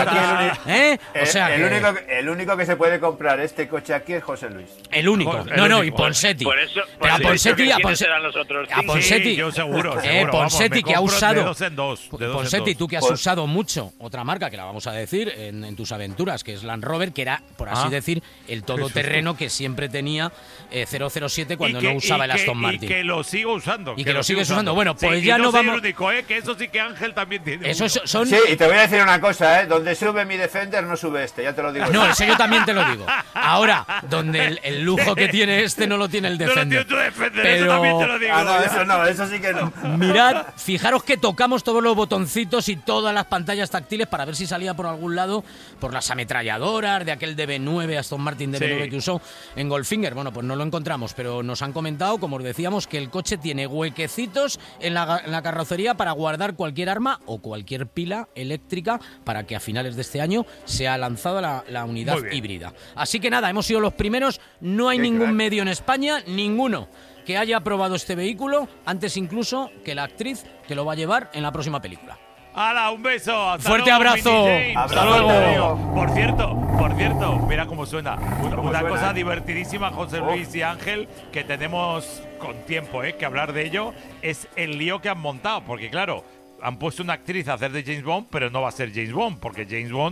El único que se puede comprar este coche aquí es José Luis. El único. Y Ponseti. Pero a Ponseti, yo seguro. Ponseti, que ha usado. Ponseti, tú que has usado mucho otra marca, que la vamos a decir en tus aventuras, que es Land Rover, que era, por así decir, el todoterreno que siempre tenía 007 cuando no usaba el Aston Martin. Y que lo sigo usando. Y que lo sigues usando. Bueno, pues sí, ya no vamos. El único, que eso sí que Ángel también tiene. Eso son... Sí, y te voy a decir una cosa, donde sube mi Defender no sube este, ya te lo digo. No, eso yo también te lo digo. Ahora, donde el lujo que tiene este no lo tiene el Defender. No lo tiene tu Defender, eso también te lo digo. Eso sí que no. Mirad, fijaros que tocamos todos los botoncitos y todas las pantallas táctiles para ver si salía por algún lado, por las ametralladoras de aquel DB9, Aston Martin DB9 que usó en Goldfinger. Bueno, pues no lo encontramos, pero nos han comentado, como os decíamos, que el coche tiene huequecitos en la carrocería para guardar cualquier arma o cualquier pila eléctrica, para que a finales de este año sea lanzada la unidad híbrida. Así que nada, hemos sido los primeros. No hay ningún medio en España, ninguno, que haya probado este vehículo, antes incluso que la actriz que lo va a llevar en la próxima película. ¡Hala, un beso! ¡Hasta ¡Fuerte luego, abrazo! ¡Hasta luego! Por cierto, mira cómo suena. Una cosa divertidísima, José Luis y Ángel, que tenemos con tiempo que hablar de ello, es el lío que han montado. Porque claro, han puesto una actriz a hacer de James Bond, pero no va a ser James Bond, porque James Bond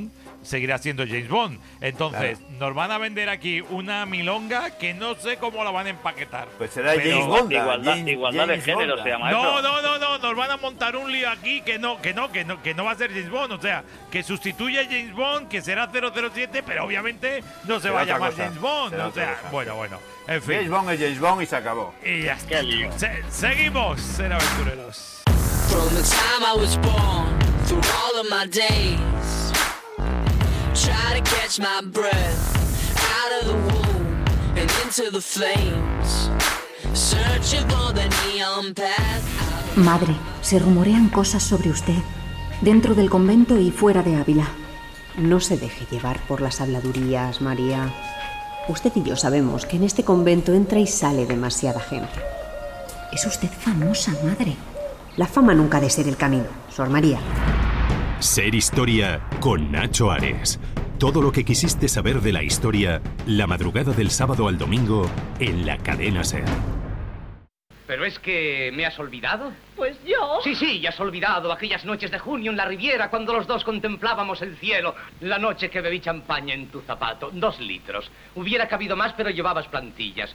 seguirá siendo James Bond. Entonces, nos van a vender aquí una milonga que no sé cómo la van a empaquetar. Pues será James Bond. Igualdad de género se llama eso. No, nos van a montar un lío aquí que no va a ser James Bond. O sea, que sustituye a James Bond, que será 007, pero obviamente no se va a llamar James Bond. O sea, bueno, en fin. James Bond es James Bond y se acabó. Y ya está. Seguimos, ser aventureros. From the time I was born, through all of my days, try to catch my breath, out of the womb and into the flames, searching for the neon path. Madre, se rumorean cosas sobre usted, dentro del convento y fuera de Ávila. No se deje llevar por las habladurías, María. Usted y yo sabemos que en este convento entra y sale demasiada gente. Es usted famosa, madre. La fama nunca ha de ser el camino, Sor María. Ser Historia con Nacho Ares. Todo lo que quisiste saber de la historia, la madrugada del sábado al domingo en la cadena SER. ¿Pero es que me has olvidado? Pues yo... Sí, ya has olvidado aquellas noches de junio en la Riviera cuando los dos contemplábamos el cielo. La noche que bebí champaña en tu zapato, 2 litros. Hubiera cabido más, pero llevabas plantillas.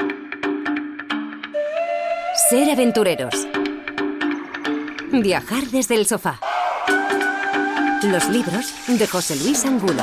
Ser aventureros. Viajar desde el sofá. Los libros de José Luis Angulo.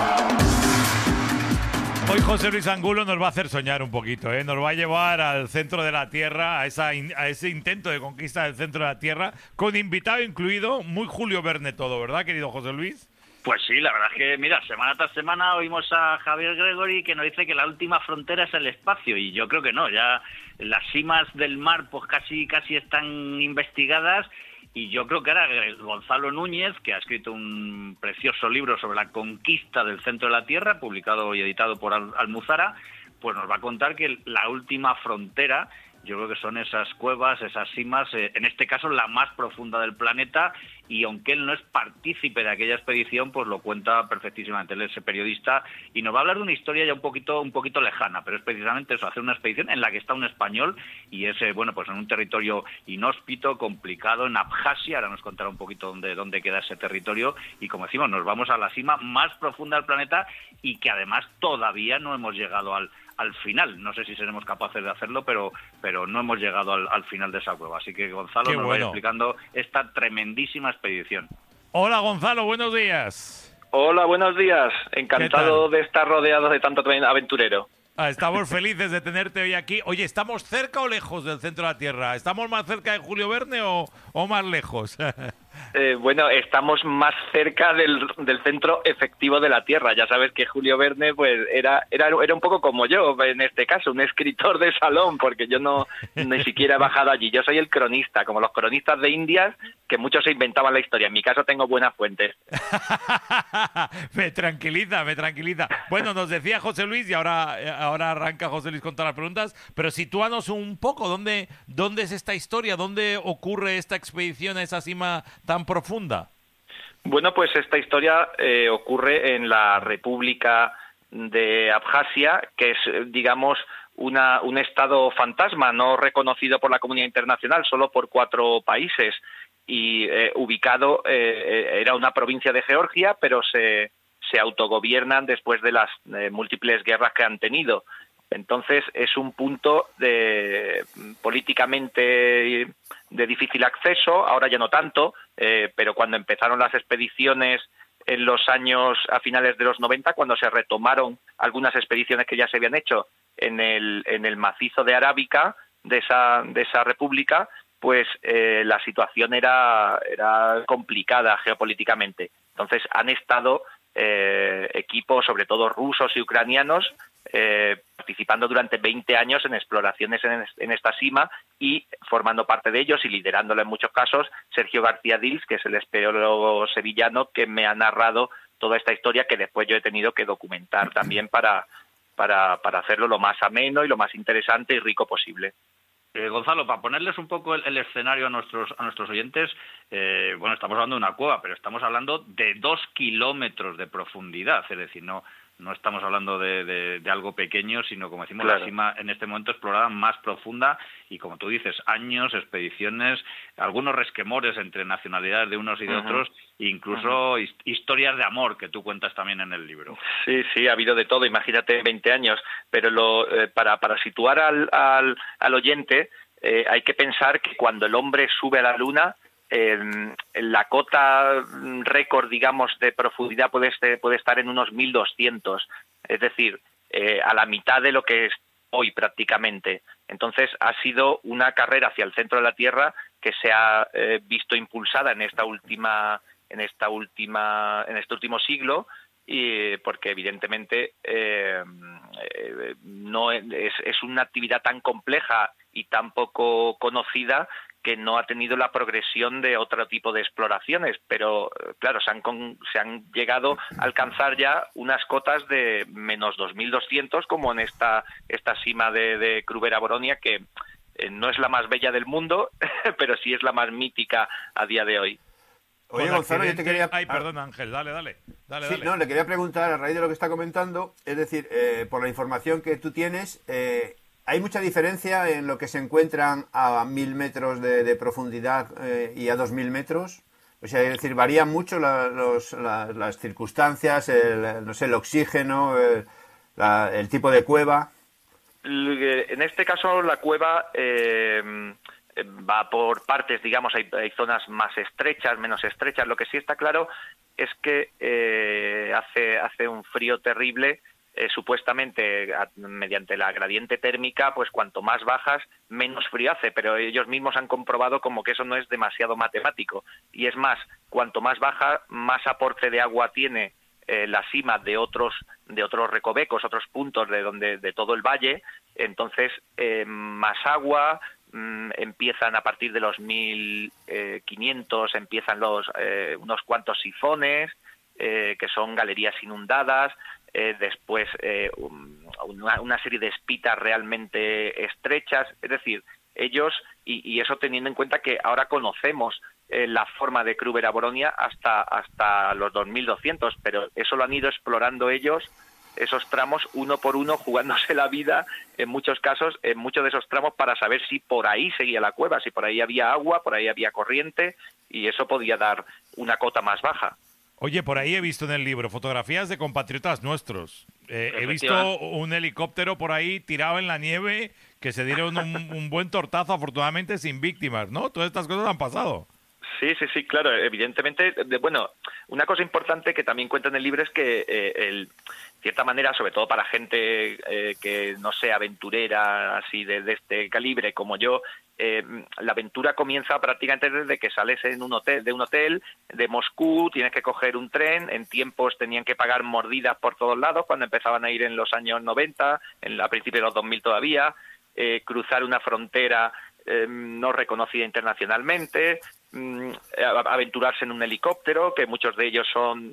Hoy José Luis Angulo nos va a hacer soñar un poquito, ¿eh? Nos va a llevar al centro de la Tierra, a ese intento de conquista del centro de la Tierra, con invitado incluido, muy Julio Verne todo, ¿verdad, querido José Luis? Pues sí, la verdad es que, mira, semana tras semana oímos a Javier Gregory que nos dice que la última frontera es el espacio, y yo creo que no, ya las cimas del mar pues casi están investigadas. Y yo creo que ahora Gonzalo Núñez, que ha escrito un precioso libro sobre la conquista del centro de la Tierra, publicado y editado por Almuzara, pues nos va a contar que la última frontera, yo creo que son esas cuevas, esas cimas, en este caso la más profunda del planeta, y aunque él no es partícipe de aquella expedición, pues lo cuenta perfectísimamente. Él es periodista y nos va a hablar de una historia ya un poquito lejana, pero es precisamente eso, hacer una expedición en la que está un español y es, pues en un territorio inhóspito, complicado, en Abjasia. Ahora nos contará un poquito dónde queda ese territorio y, como decimos, nos vamos a la cima más profunda del planeta y que además todavía no hemos llegado al final. No sé si seremos capaces de hacerlo, pero no hemos llegado al final de esa cueva. Así que Gonzalo nos va explicando esta tremendísima expedición. Hola Gonzalo, buenos días. Hola, buenos días. Encantado de estar rodeado de tanto aventurero. Estamos felices de tenerte hoy aquí. Oye, ¿estamos cerca o lejos del centro de la Tierra? ¿Estamos más cerca de Julio Verne o más lejos? Bueno, estamos más cerca del centro efectivo de la Tierra. Ya sabes que Julio Verne pues era un poco como yo, en este caso, un escritor de salón, porque yo ni siquiera he bajado allí. Yo soy el cronista, como los cronistas de Indias, que muchos se inventaban la historia. En mi caso tengo buenas fuentes. Me tranquiliza. Bueno, nos decía José Luis, y ahora arranca José Luis con todas las preguntas, pero sitúanos un poco, ¿dónde es esta historia? ¿Dónde ocurre esta expedición a esa cima tan profunda? Bueno, pues esta historia ocurre en la República de Abjasia, que es, digamos, un estado fantasma, no reconocido por la comunidad internacional, solo por 4 países, y ubicado, era una provincia de Georgia, pero se autogobiernan después de las múltiples guerras que han tenido. Entonces es un punto políticamente de difícil acceso, ahora ya no tanto, pero cuando empezaron las expediciones en los años a finales de los 90, cuando se retomaron algunas expediciones que ya se habían hecho en el macizo de Arábica de esa república, pues la situación era complicada geopolíticamente. Entonces han estado equipos, sobre todo rusos y ucranianos, participando durante 20 años en exploraciones en esta cima y formando parte de ellos y liderándolo en muchos casos Sergio García Dils, que es el espeleólogo sevillano que me ha narrado toda esta historia, que después yo he tenido que documentar también para hacerlo lo más ameno y lo más interesante y rico posible. Gonzalo, para ponerles un poco el escenario a nuestros oyentes, estamos hablando de una cueva, pero estamos hablando de 2 kilómetros de profundidad, es decir, no no estamos hablando de algo pequeño, sino, como decimos, Claro. la cima en este momento explorada más profunda y, como tú dices, años, expediciones, algunos resquemores entre nacionalidades de unos y de Ujú. otros, e incluso historias de amor que tú cuentas también en el libro. Sí, sí, ha habido de todo, imagínate 20 años, pero para situar al oyente hay que pensar que cuando el hombre sube a la Luna, la cota récord, digamos, de profundidad puede estar en unos 1.200, es decir, a la mitad de lo que es hoy prácticamente. Entonces ha sido una carrera hacia el centro de la Tierra que se ha visto impulsada en este último siglo, y porque evidentemente no es una actividad tan compleja y tan poco conocida que no ha tenido la progresión de otro tipo de exploraciones, pero claro, se han llegado a alcanzar ya unas cotas de menos 2.200, como en esta cima de Crubera Boronia, que no es la más bella del mundo, pero sí es la más mítica a día de hoy. Oye, Con Gonzalo, yo te accidente- quería... Ay, perdón, Ángel, dale. Sí, no, le quería preguntar a raíz de lo que está comentando, es decir, por la información que tú tienes, ¿hay mucha diferencia en lo que se encuentran a 1.000 metros de profundidad y a 2.000 metros? O sea, es decir, varían mucho las circunstancias, el oxígeno, el tipo de cueva. En este caso, la cueva va por partes, digamos, hay zonas más estrechas, menos estrechas. Lo que sí está claro es que hace un frío terrible. Supuestamente, mediante la gradiente térmica, pues cuanto más bajas, menos frío hace, pero ellos mismos han comprobado como que eso no es demasiado matemático. Y es más, cuanto más baja, más aporte de agua tiene la cima de otros recovecos, otros puntos de todo el valle. Entonces, más agua, empiezan a partir de los 1.500, empiezan unos cuantos sifones, que son galerías inundadas. Después una serie de espitas realmente estrechas, es decir, ellos, y eso teniendo en cuenta que ahora conocemos la forma de Crubera Boronia hasta los 2.200, pero eso lo han ido explorando ellos, esos tramos uno por uno, jugándose la vida en muchos casos, en muchos de esos tramos, para saber si por ahí seguía la cueva, si por ahí había agua, por ahí había corriente, y eso podía dar una cota más baja. Oye, por ahí he visto en el libro fotografías de compatriotas nuestros. He visto Efectivamente. un helicóptero por ahí tirado en la nieve que se dieron un buen tortazo, afortunadamente sin víctimas, ¿no? Todas estas cosas han pasado. Sí, claro, evidentemente. Bueno, una cosa importante que también cuenta en el libro es que, de cierta manera, sobre todo para gente que no sea aventurera, así de este calibre como yo, la aventura comienza prácticamente desde que sales de un hotel de Moscú, tienes que coger un tren. En tiempos tenían que pagar mordidas por todos lados cuando empezaban a ir en los años 90, a principios de los 2000 todavía, cruzar una frontera no reconocida internacionalmente, aventurarse en un helicóptero, que muchos de ellos son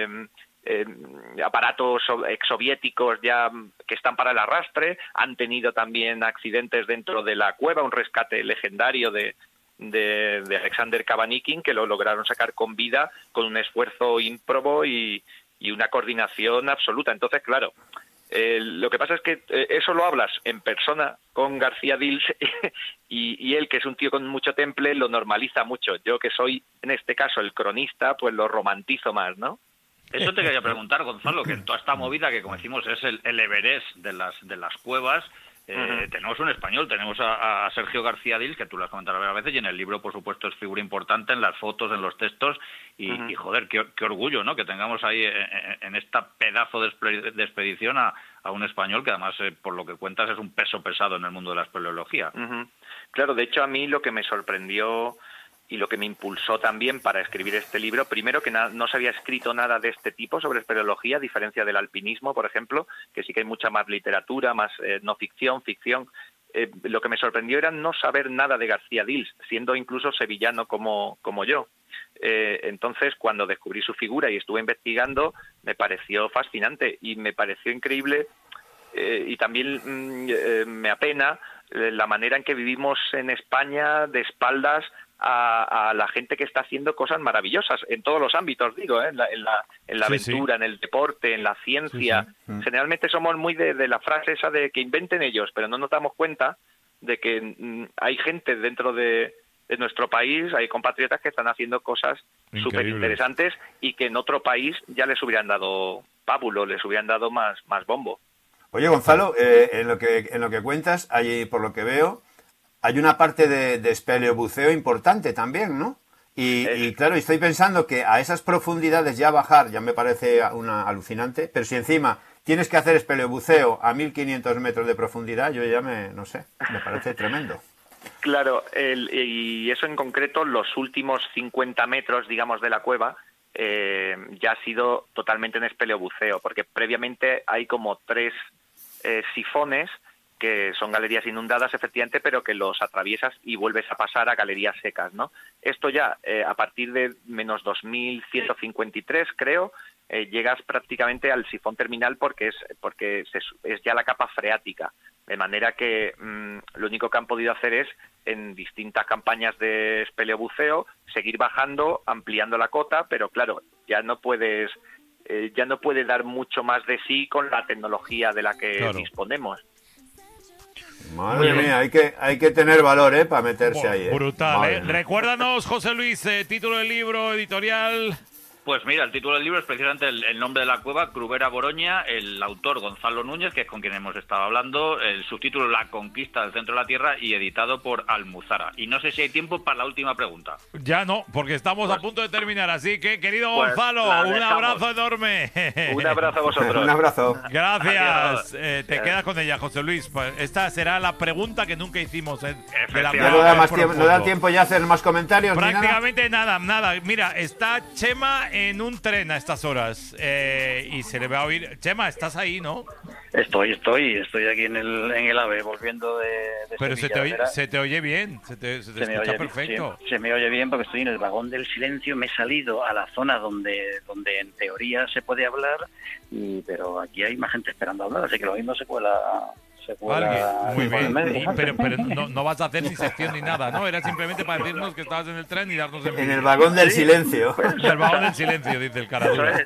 aparatos exsoviéticos ya que están para el arrastre. Han tenido también accidentes dentro de la cueva, un rescate legendario de Alexander Kavanikin, que lo lograron sacar con vida con un esfuerzo ímprobo y una coordinación absoluta. Entonces, claro, lo que pasa es que eso lo hablas en persona con García Dils y él, que es un tío con mucho temple, lo normaliza mucho. Yo, que soy, en este caso, el cronista, pues lo romantizo más, ¿no? Eso te quería preguntar, Gonzalo, que en toda esta movida, que como decimos es el Everest de las cuevas, tenemos un español, tenemos a Sergio García Dils, que tú lo has comentado varias veces, y en el libro, por supuesto, es figura importante en las fotos, en los textos, y joder, qué orgullo, ¿no?, que tengamos ahí en esta pedazo de expedición a un español que, además, por lo que cuentas, es un peso pesado en el mundo de la espeleología. Claro, de hecho, a mí lo que me sorprendió y lo que me impulsó también para escribir este libro, primero, que no se había escrito nada de este tipo sobre espeleología, a diferencia del alpinismo, por ejemplo, que sí que hay mucha más literatura, más no ficción. Lo que me sorprendió era no saber nada de García Dils, siendo incluso sevillano como yo. Entonces, cuando descubrí su figura y estuve investigando, me pareció fascinante y me pareció increíble, y también me apena la manera en que vivimos en España de espaldas a la gente que está haciendo cosas maravillosas en todos los ámbitos, digo, en la aventura, en el deporte, en la ciencia. Generalmente somos muy de la frase esa de que inventen ellos, pero no nos damos cuenta de que hay gente dentro de nuestro país, hay compatriotas que están haciendo cosas súper interesantes y que en otro país ya les hubieran dado pábulo, les hubieran dado más bombo. Oye, Gonzalo, en lo que cuentas, por lo que veo, hay una parte de espeleobuceo importante también, ¿no? Y claro, estoy pensando que a esas profundidades ya bajar ya me parece alucinante, pero si encima tienes que hacer espeleobuceo a 1500 metros de profundidad, yo ya me parece tremendo. Claro, y eso en concreto, los últimos 50 metros, digamos, de la cueva, ya ha sido totalmente en espeleobuceo, porque previamente hay como 3 sifones que son galerías inundadas, efectivamente, pero que los atraviesas y vuelves a pasar a galerías secas, ¿no? Esto ya, a partir de menos 2153, creo, llegas prácticamente al sifón terminal porque es ya la capa freática, de manera que lo único que han podido hacer es, en distintas campañas de espeleobuceo, seguir bajando, ampliando la cota, pero claro, ya no puedes dar mucho más de sí con la tecnología de la que disponemos. Madre mía, hay que tener valor, para meterse ahí. Brutal, Recuérdanos, José Luis, título del libro, editorial. Pues mira, el título del libro es precisamente el nombre de la cueva, Crubera Boroña, el autor Gonzalo Núñez, que es con quien hemos estado hablando, el subtítulo La conquista del centro de la Tierra y editado por Almuzara. Y no sé si hay tiempo para la última pregunta. Ya no, porque estamos a punto de terminar, así que, querido Gonzalo, un abrazo enorme. Un abrazo a vosotros. Un abrazo. Gracias. Te quedas con ella, José Luis. Esta será la pregunta que nunca hicimos. No da tiempo ya a hacer más comentarios. Prácticamente nada. Mira, está Chema en un tren a estas horas y se le va a oír. Chema, ¿estás ahí, no? Estoy aquí en el AVE volviendo de Pero Sevilla, se te oye bien, se te escucha perfecto. Se me oye bien porque estoy en el vagón del silencio, me he salido a la zona donde en teoría se puede hablar, pero aquí hay más gente esperando hablar, así que lo mismo se cuela. Muy bien, pero no vas a hacer ni sección ni nada, ¿no? Era simplemente para decirnos que estabas en el tren y darnos en el vagón del silencio. En el vagón del silencio, dice el caradura.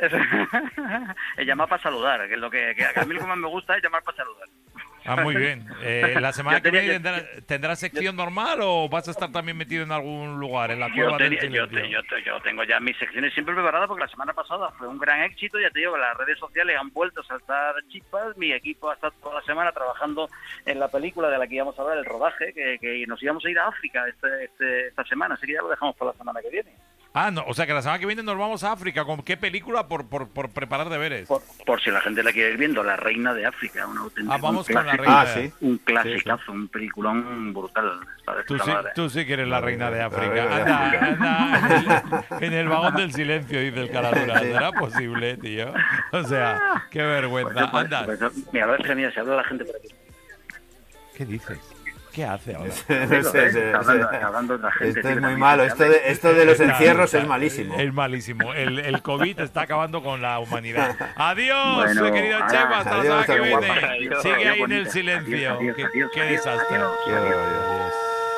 Es llamar para saludar, que es lo que a mí lo que más me gusta es llamar para saludar. Ah, muy bien. ¿La semana que viene tendrás sección normal o vas a estar también metido en algún lugar, en la cueva del silencio? Yo tengo ya mis secciones siempre preparadas porque la semana pasada fue un gran éxito. Ya te digo que las redes sociales han vuelto a saltar chispas. Mi equipo ha estado toda la semana trabajando en la película de la que íbamos a hablar, el rodaje, que nos íbamos a ir a África esta semana, así que ya lo dejamos para la semana que viene. Ah, no, o sea que la semana que viene nos vamos a África. ¿Con qué película por preparar deberes? Por si la gente la quiere ir viendo, La Reina de África, una auténtica. Vamos con La Reina. Un clasicazo, un peliculón brutal. Tú sí que eres la Reina de África. Anda en el vagón del silencio, dice el caradura. ¿Será posible, tío? O sea, qué vergüenza. Anda. Mira, a ver si se habla la gente por aquí. ¿Qué dices? ¿Qué hace ahora? Hablando otra gente. Esto es muy malo. Esto de los encierros es malísimo. Es malísimo. El COVID está acabando con la humanidad. Adiós, querido Chema. Hasta la semana que viene. Sigue ahí en el silencio. Qué desastre. Adiós.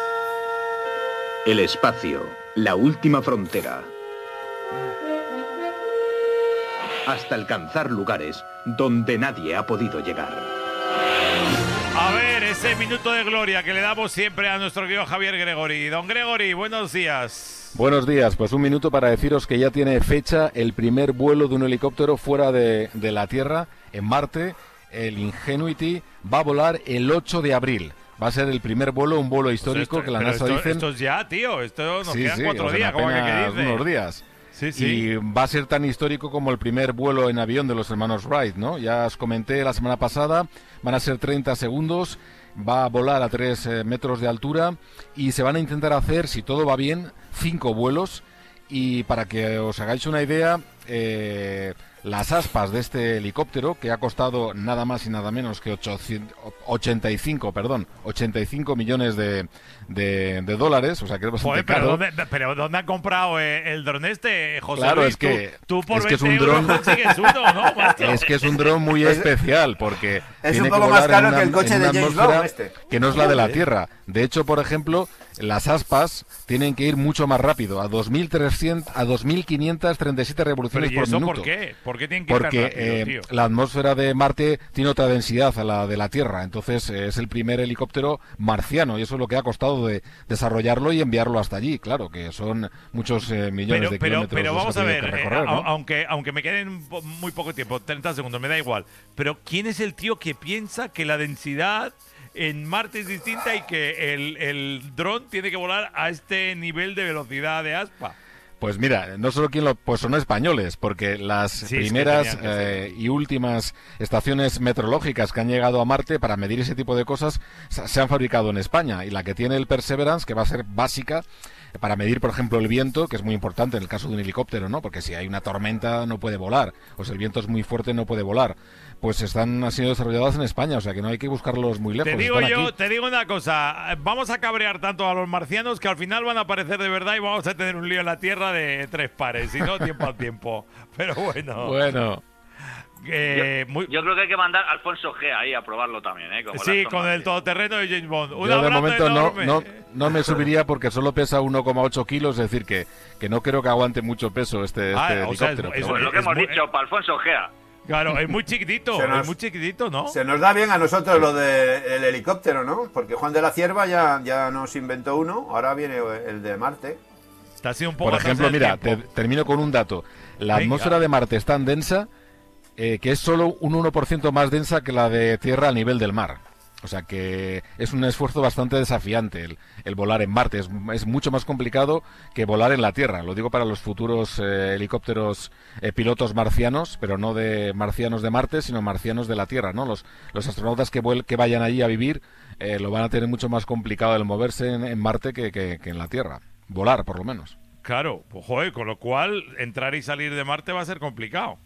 El espacio, la última frontera. Hasta alcanzar lugares donde nadie ha podido llegar. A ver, ese minuto de gloria que le damos siempre a nuestro querido Javier Gregory. Don Gregory, buenos días. Buenos días, pues un minuto para deciros que ya tiene fecha el primer vuelo de un helicóptero fuera de la Tierra, en Marte. El Ingenuity va a volar el 8 de abril. Va a ser el primer vuelo, un vuelo histórico que la NASA dicen... Esto es ya, tío, esto nos quedan 4 días, como que dice. Unos días. Sí. Y va a ser tan histórico como el primer vuelo en avión de los hermanos Wright, ¿no? Ya os comenté la semana pasada, van a ser 30 segundos, va a volar a 3 metros de altura y se van a intentar hacer, si todo va bien, 5 vuelos. Y para que os hagáis una idea, las aspas de este helicóptero, que ha costado nada más y nada menos que 85 millones de dólares, o sea que es bastante caro. Pero ¿dónde han comprado el dron este, José Claro, Luis? es que tú por es que es 20 un dron, consigues uno, ¿no, macho? Es que es un dron muy especial, porque es tiene un poco que más volar caro en que el coche de James Bond, que no es la de la Tierra. De hecho, por ejemplo, las aspas tienen que ir mucho más rápido, a 2.537 revoluciones por minuto. ¿Por qué? ¿Por qué tienen que ir tan rápido, tío? La atmósfera de Marte tiene otra densidad a la de la Tierra, entonces es el primer helicóptero marciano y eso es lo que ha costado de desarrollarlo y enviarlo hasta allí, claro, que son muchos millones de kilómetros. Pero vamos a ver, recorrer, ¿no? aunque me queden muy poco tiempo, 30 segundos, me da igual, pero ¿quién es el tío que piensa que la densidad en Marte es distinta y que el dron tiene que volar a este nivel de velocidad de aspa? Pues mira, no solo pues son españoles, porque las primeras y últimas estaciones meteorológicas que han llegado a Marte para medir ese tipo de cosas se han fabricado en España, y la que tiene el Perseverance, que va a ser básica para medir, por ejemplo, el viento, que es muy importante en el caso de un helicóptero, ¿no? Porque si hay una tormenta no puede volar, o si el viento es muy fuerte no puede volar. Pues han sido desarrolladas en España, o sea que no hay que buscarlos muy lejos. Te digo una cosa, vamos a cabrear tanto a los marcianos que al final van a aparecer de verdad y vamos a tener un lío en la Tierra de 3 pares, y no tiempo al tiempo. Pero bueno. Bueno. Yo creo que hay que mandar a Alfonso G ahí a probarlo también, como sí, con el todoterreno de James Bond. Yo de momento no me subiría porque solo pesa 1,8 kilos, es decir que no creo que aguante mucho peso este helicóptero. Es lo que hemos dicho, para Alfonso G. Claro, es muy chiquitito, ¿no? Se nos da bien a nosotros lo del helicóptero, ¿no? Porque Juan de la Cierva ya nos inventó uno, ahora viene el de Marte. Por ejemplo, mira, termino con un dato. La atmósfera de Marte es tan densa que es solo un 1% más densa que la de Tierra a nivel del mar. O sea que es un esfuerzo bastante desafiante el volar en Marte. Es mucho más complicado que volar en la Tierra. Lo digo para los futuros helicópteros pilotos marcianos, pero no de marcianos de Marte, sino marcianos de la Tierra, ¿no? Los astronautas que vayan allí a vivir lo van a tener mucho más complicado el moverse en Marte que en la Tierra. Volar, por lo menos. Claro, pues, joder, con lo cual entrar y salir de Marte va a ser complicado.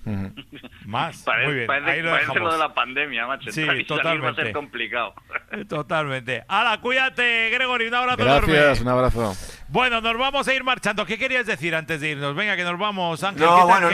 Más, muy bien. Ahí lo dejamos. Lo de la pandemia, macho. Sí, totalmente. Va a ser complicado. Totalmente. ¡Hala, cuídate, Gregory! Un abrazo enorme. Gracias, un abrazo. Bueno, nos vamos a ir marchando. ¿Qué querías decir antes de irnos? Venga, que nos vamos, Ángel.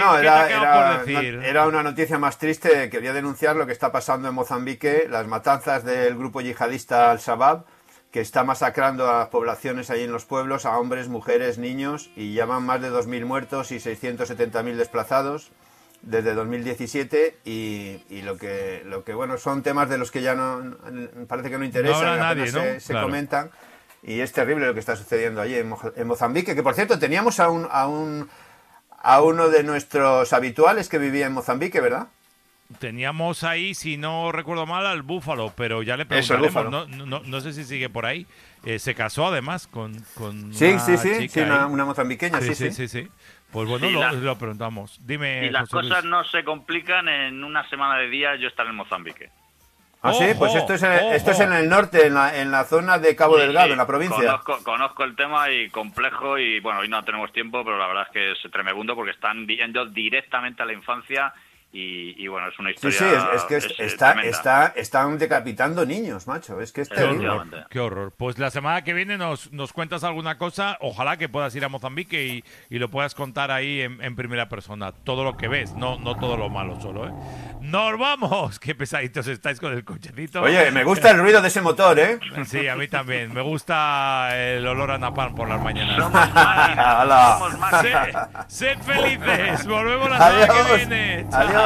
Era una noticia más triste. Quería denunciar lo que está pasando en Mozambique, las matanzas del grupo yihadista Al-Shabaab, que está masacrando a las poblaciones ahí en los pueblos, a hombres, mujeres, niños, y ya van más de 2.000 muertos y 670.000 desplazados desde 2017, y lo que bueno, son temas de los que ya no parece que no interesan, nadie, ¿no? se comentan, y es terrible lo que está sucediendo allí en Mozambique, que por cierto teníamos a uno de nuestros habituales que vivía en Mozambique, ¿verdad? Teníamos ahí, si no recuerdo mal, al Búfalo, pero ya le preguntaremos. No sé si sigue por ahí. Se casó además con una mozambiqueña. Sí. Pues bueno, lo preguntamos. Dime, si las cosas no se complican, en una semana de días yo estaré en Mozambique. Pues esto es en el norte, en la zona de Cabo Delgado, en la provincia. Conozco el tema y complejo, y bueno, hoy no tenemos tiempo, pero la verdad es que es tremebundo porque están yendo directamente a la infancia. Y bueno, es una historia. Es que están decapitando niños, macho. Es que es terrible. Qué horror. Pues la semana que viene nos cuentas alguna cosa. Ojalá que puedas ir a Mozambique y lo puedas contar ahí en primera persona. Todo lo que ves, no todo lo malo solo, ¿eh? ¡Nos vamos! ¡Qué pesaditos estáis con el cochecito! Oye, me gusta el ruido de ese motor, ¿eh? Sí, a mí también. Me gusta el olor a napalm por las mañanas. Somos máquinas. Sed felices. Volvemos la semana que viene. Adiós.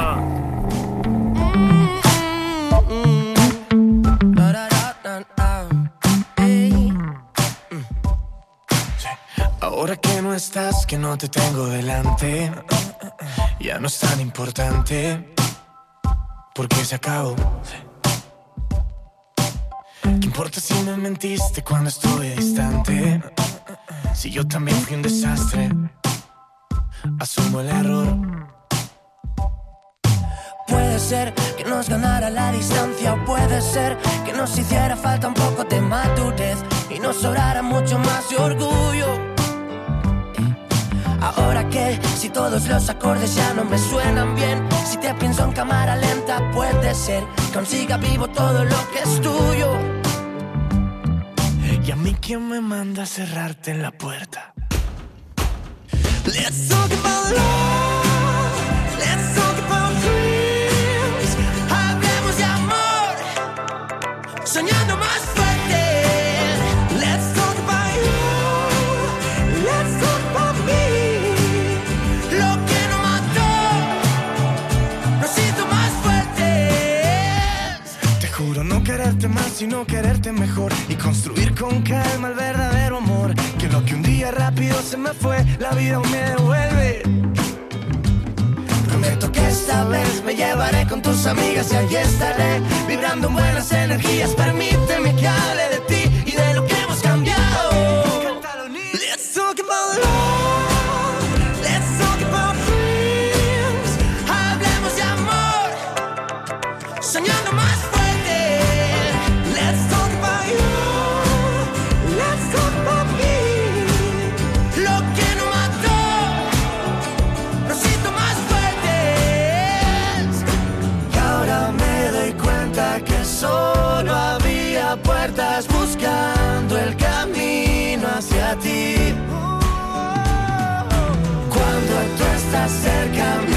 Ahora que no estás, que no te tengo delante, ya no es tan importante, porque se acabó. ¿Qué importa si me mentiste cuando estuve distante? Si yo también fui un desastre, asumo el error. Puede ser que nos ganara la distancia, o puede ser que nos hiciera falta un poco de madurez y nos sobrara mucho más de orgullo. Ahora que si todos los acordes ya no me suenan bien, si te pienso en cámara lenta, puede ser que aún siga vivo todo lo que es tuyo. ¿Y a mí quién me manda a cerrarte en la puerta? Let's talk about love, let's talk about dreams. Hablemos de amor, soñando más fuerte. Let's Juro no quererte más, sino quererte mejor y construir con calma el verdadero amor. Que lo que un día rápido se me fue, la vida aún me devuelve. Prometo que esta vez me llevaré con tus amigas y allí estaré, vibrando en buenas energías. Permíteme que hable de ti y de lo que hemos cambiado. Let's talk about love, let's talk about dreams. Hablemos de amor, soñando más fuerte. Let's talk about you, let's talk about me. Lo que no mató nos hizo más fuertes. Y ahora me doy cuenta que solo había puertas buscando el camino hacia ti. Cuando tú estás cerca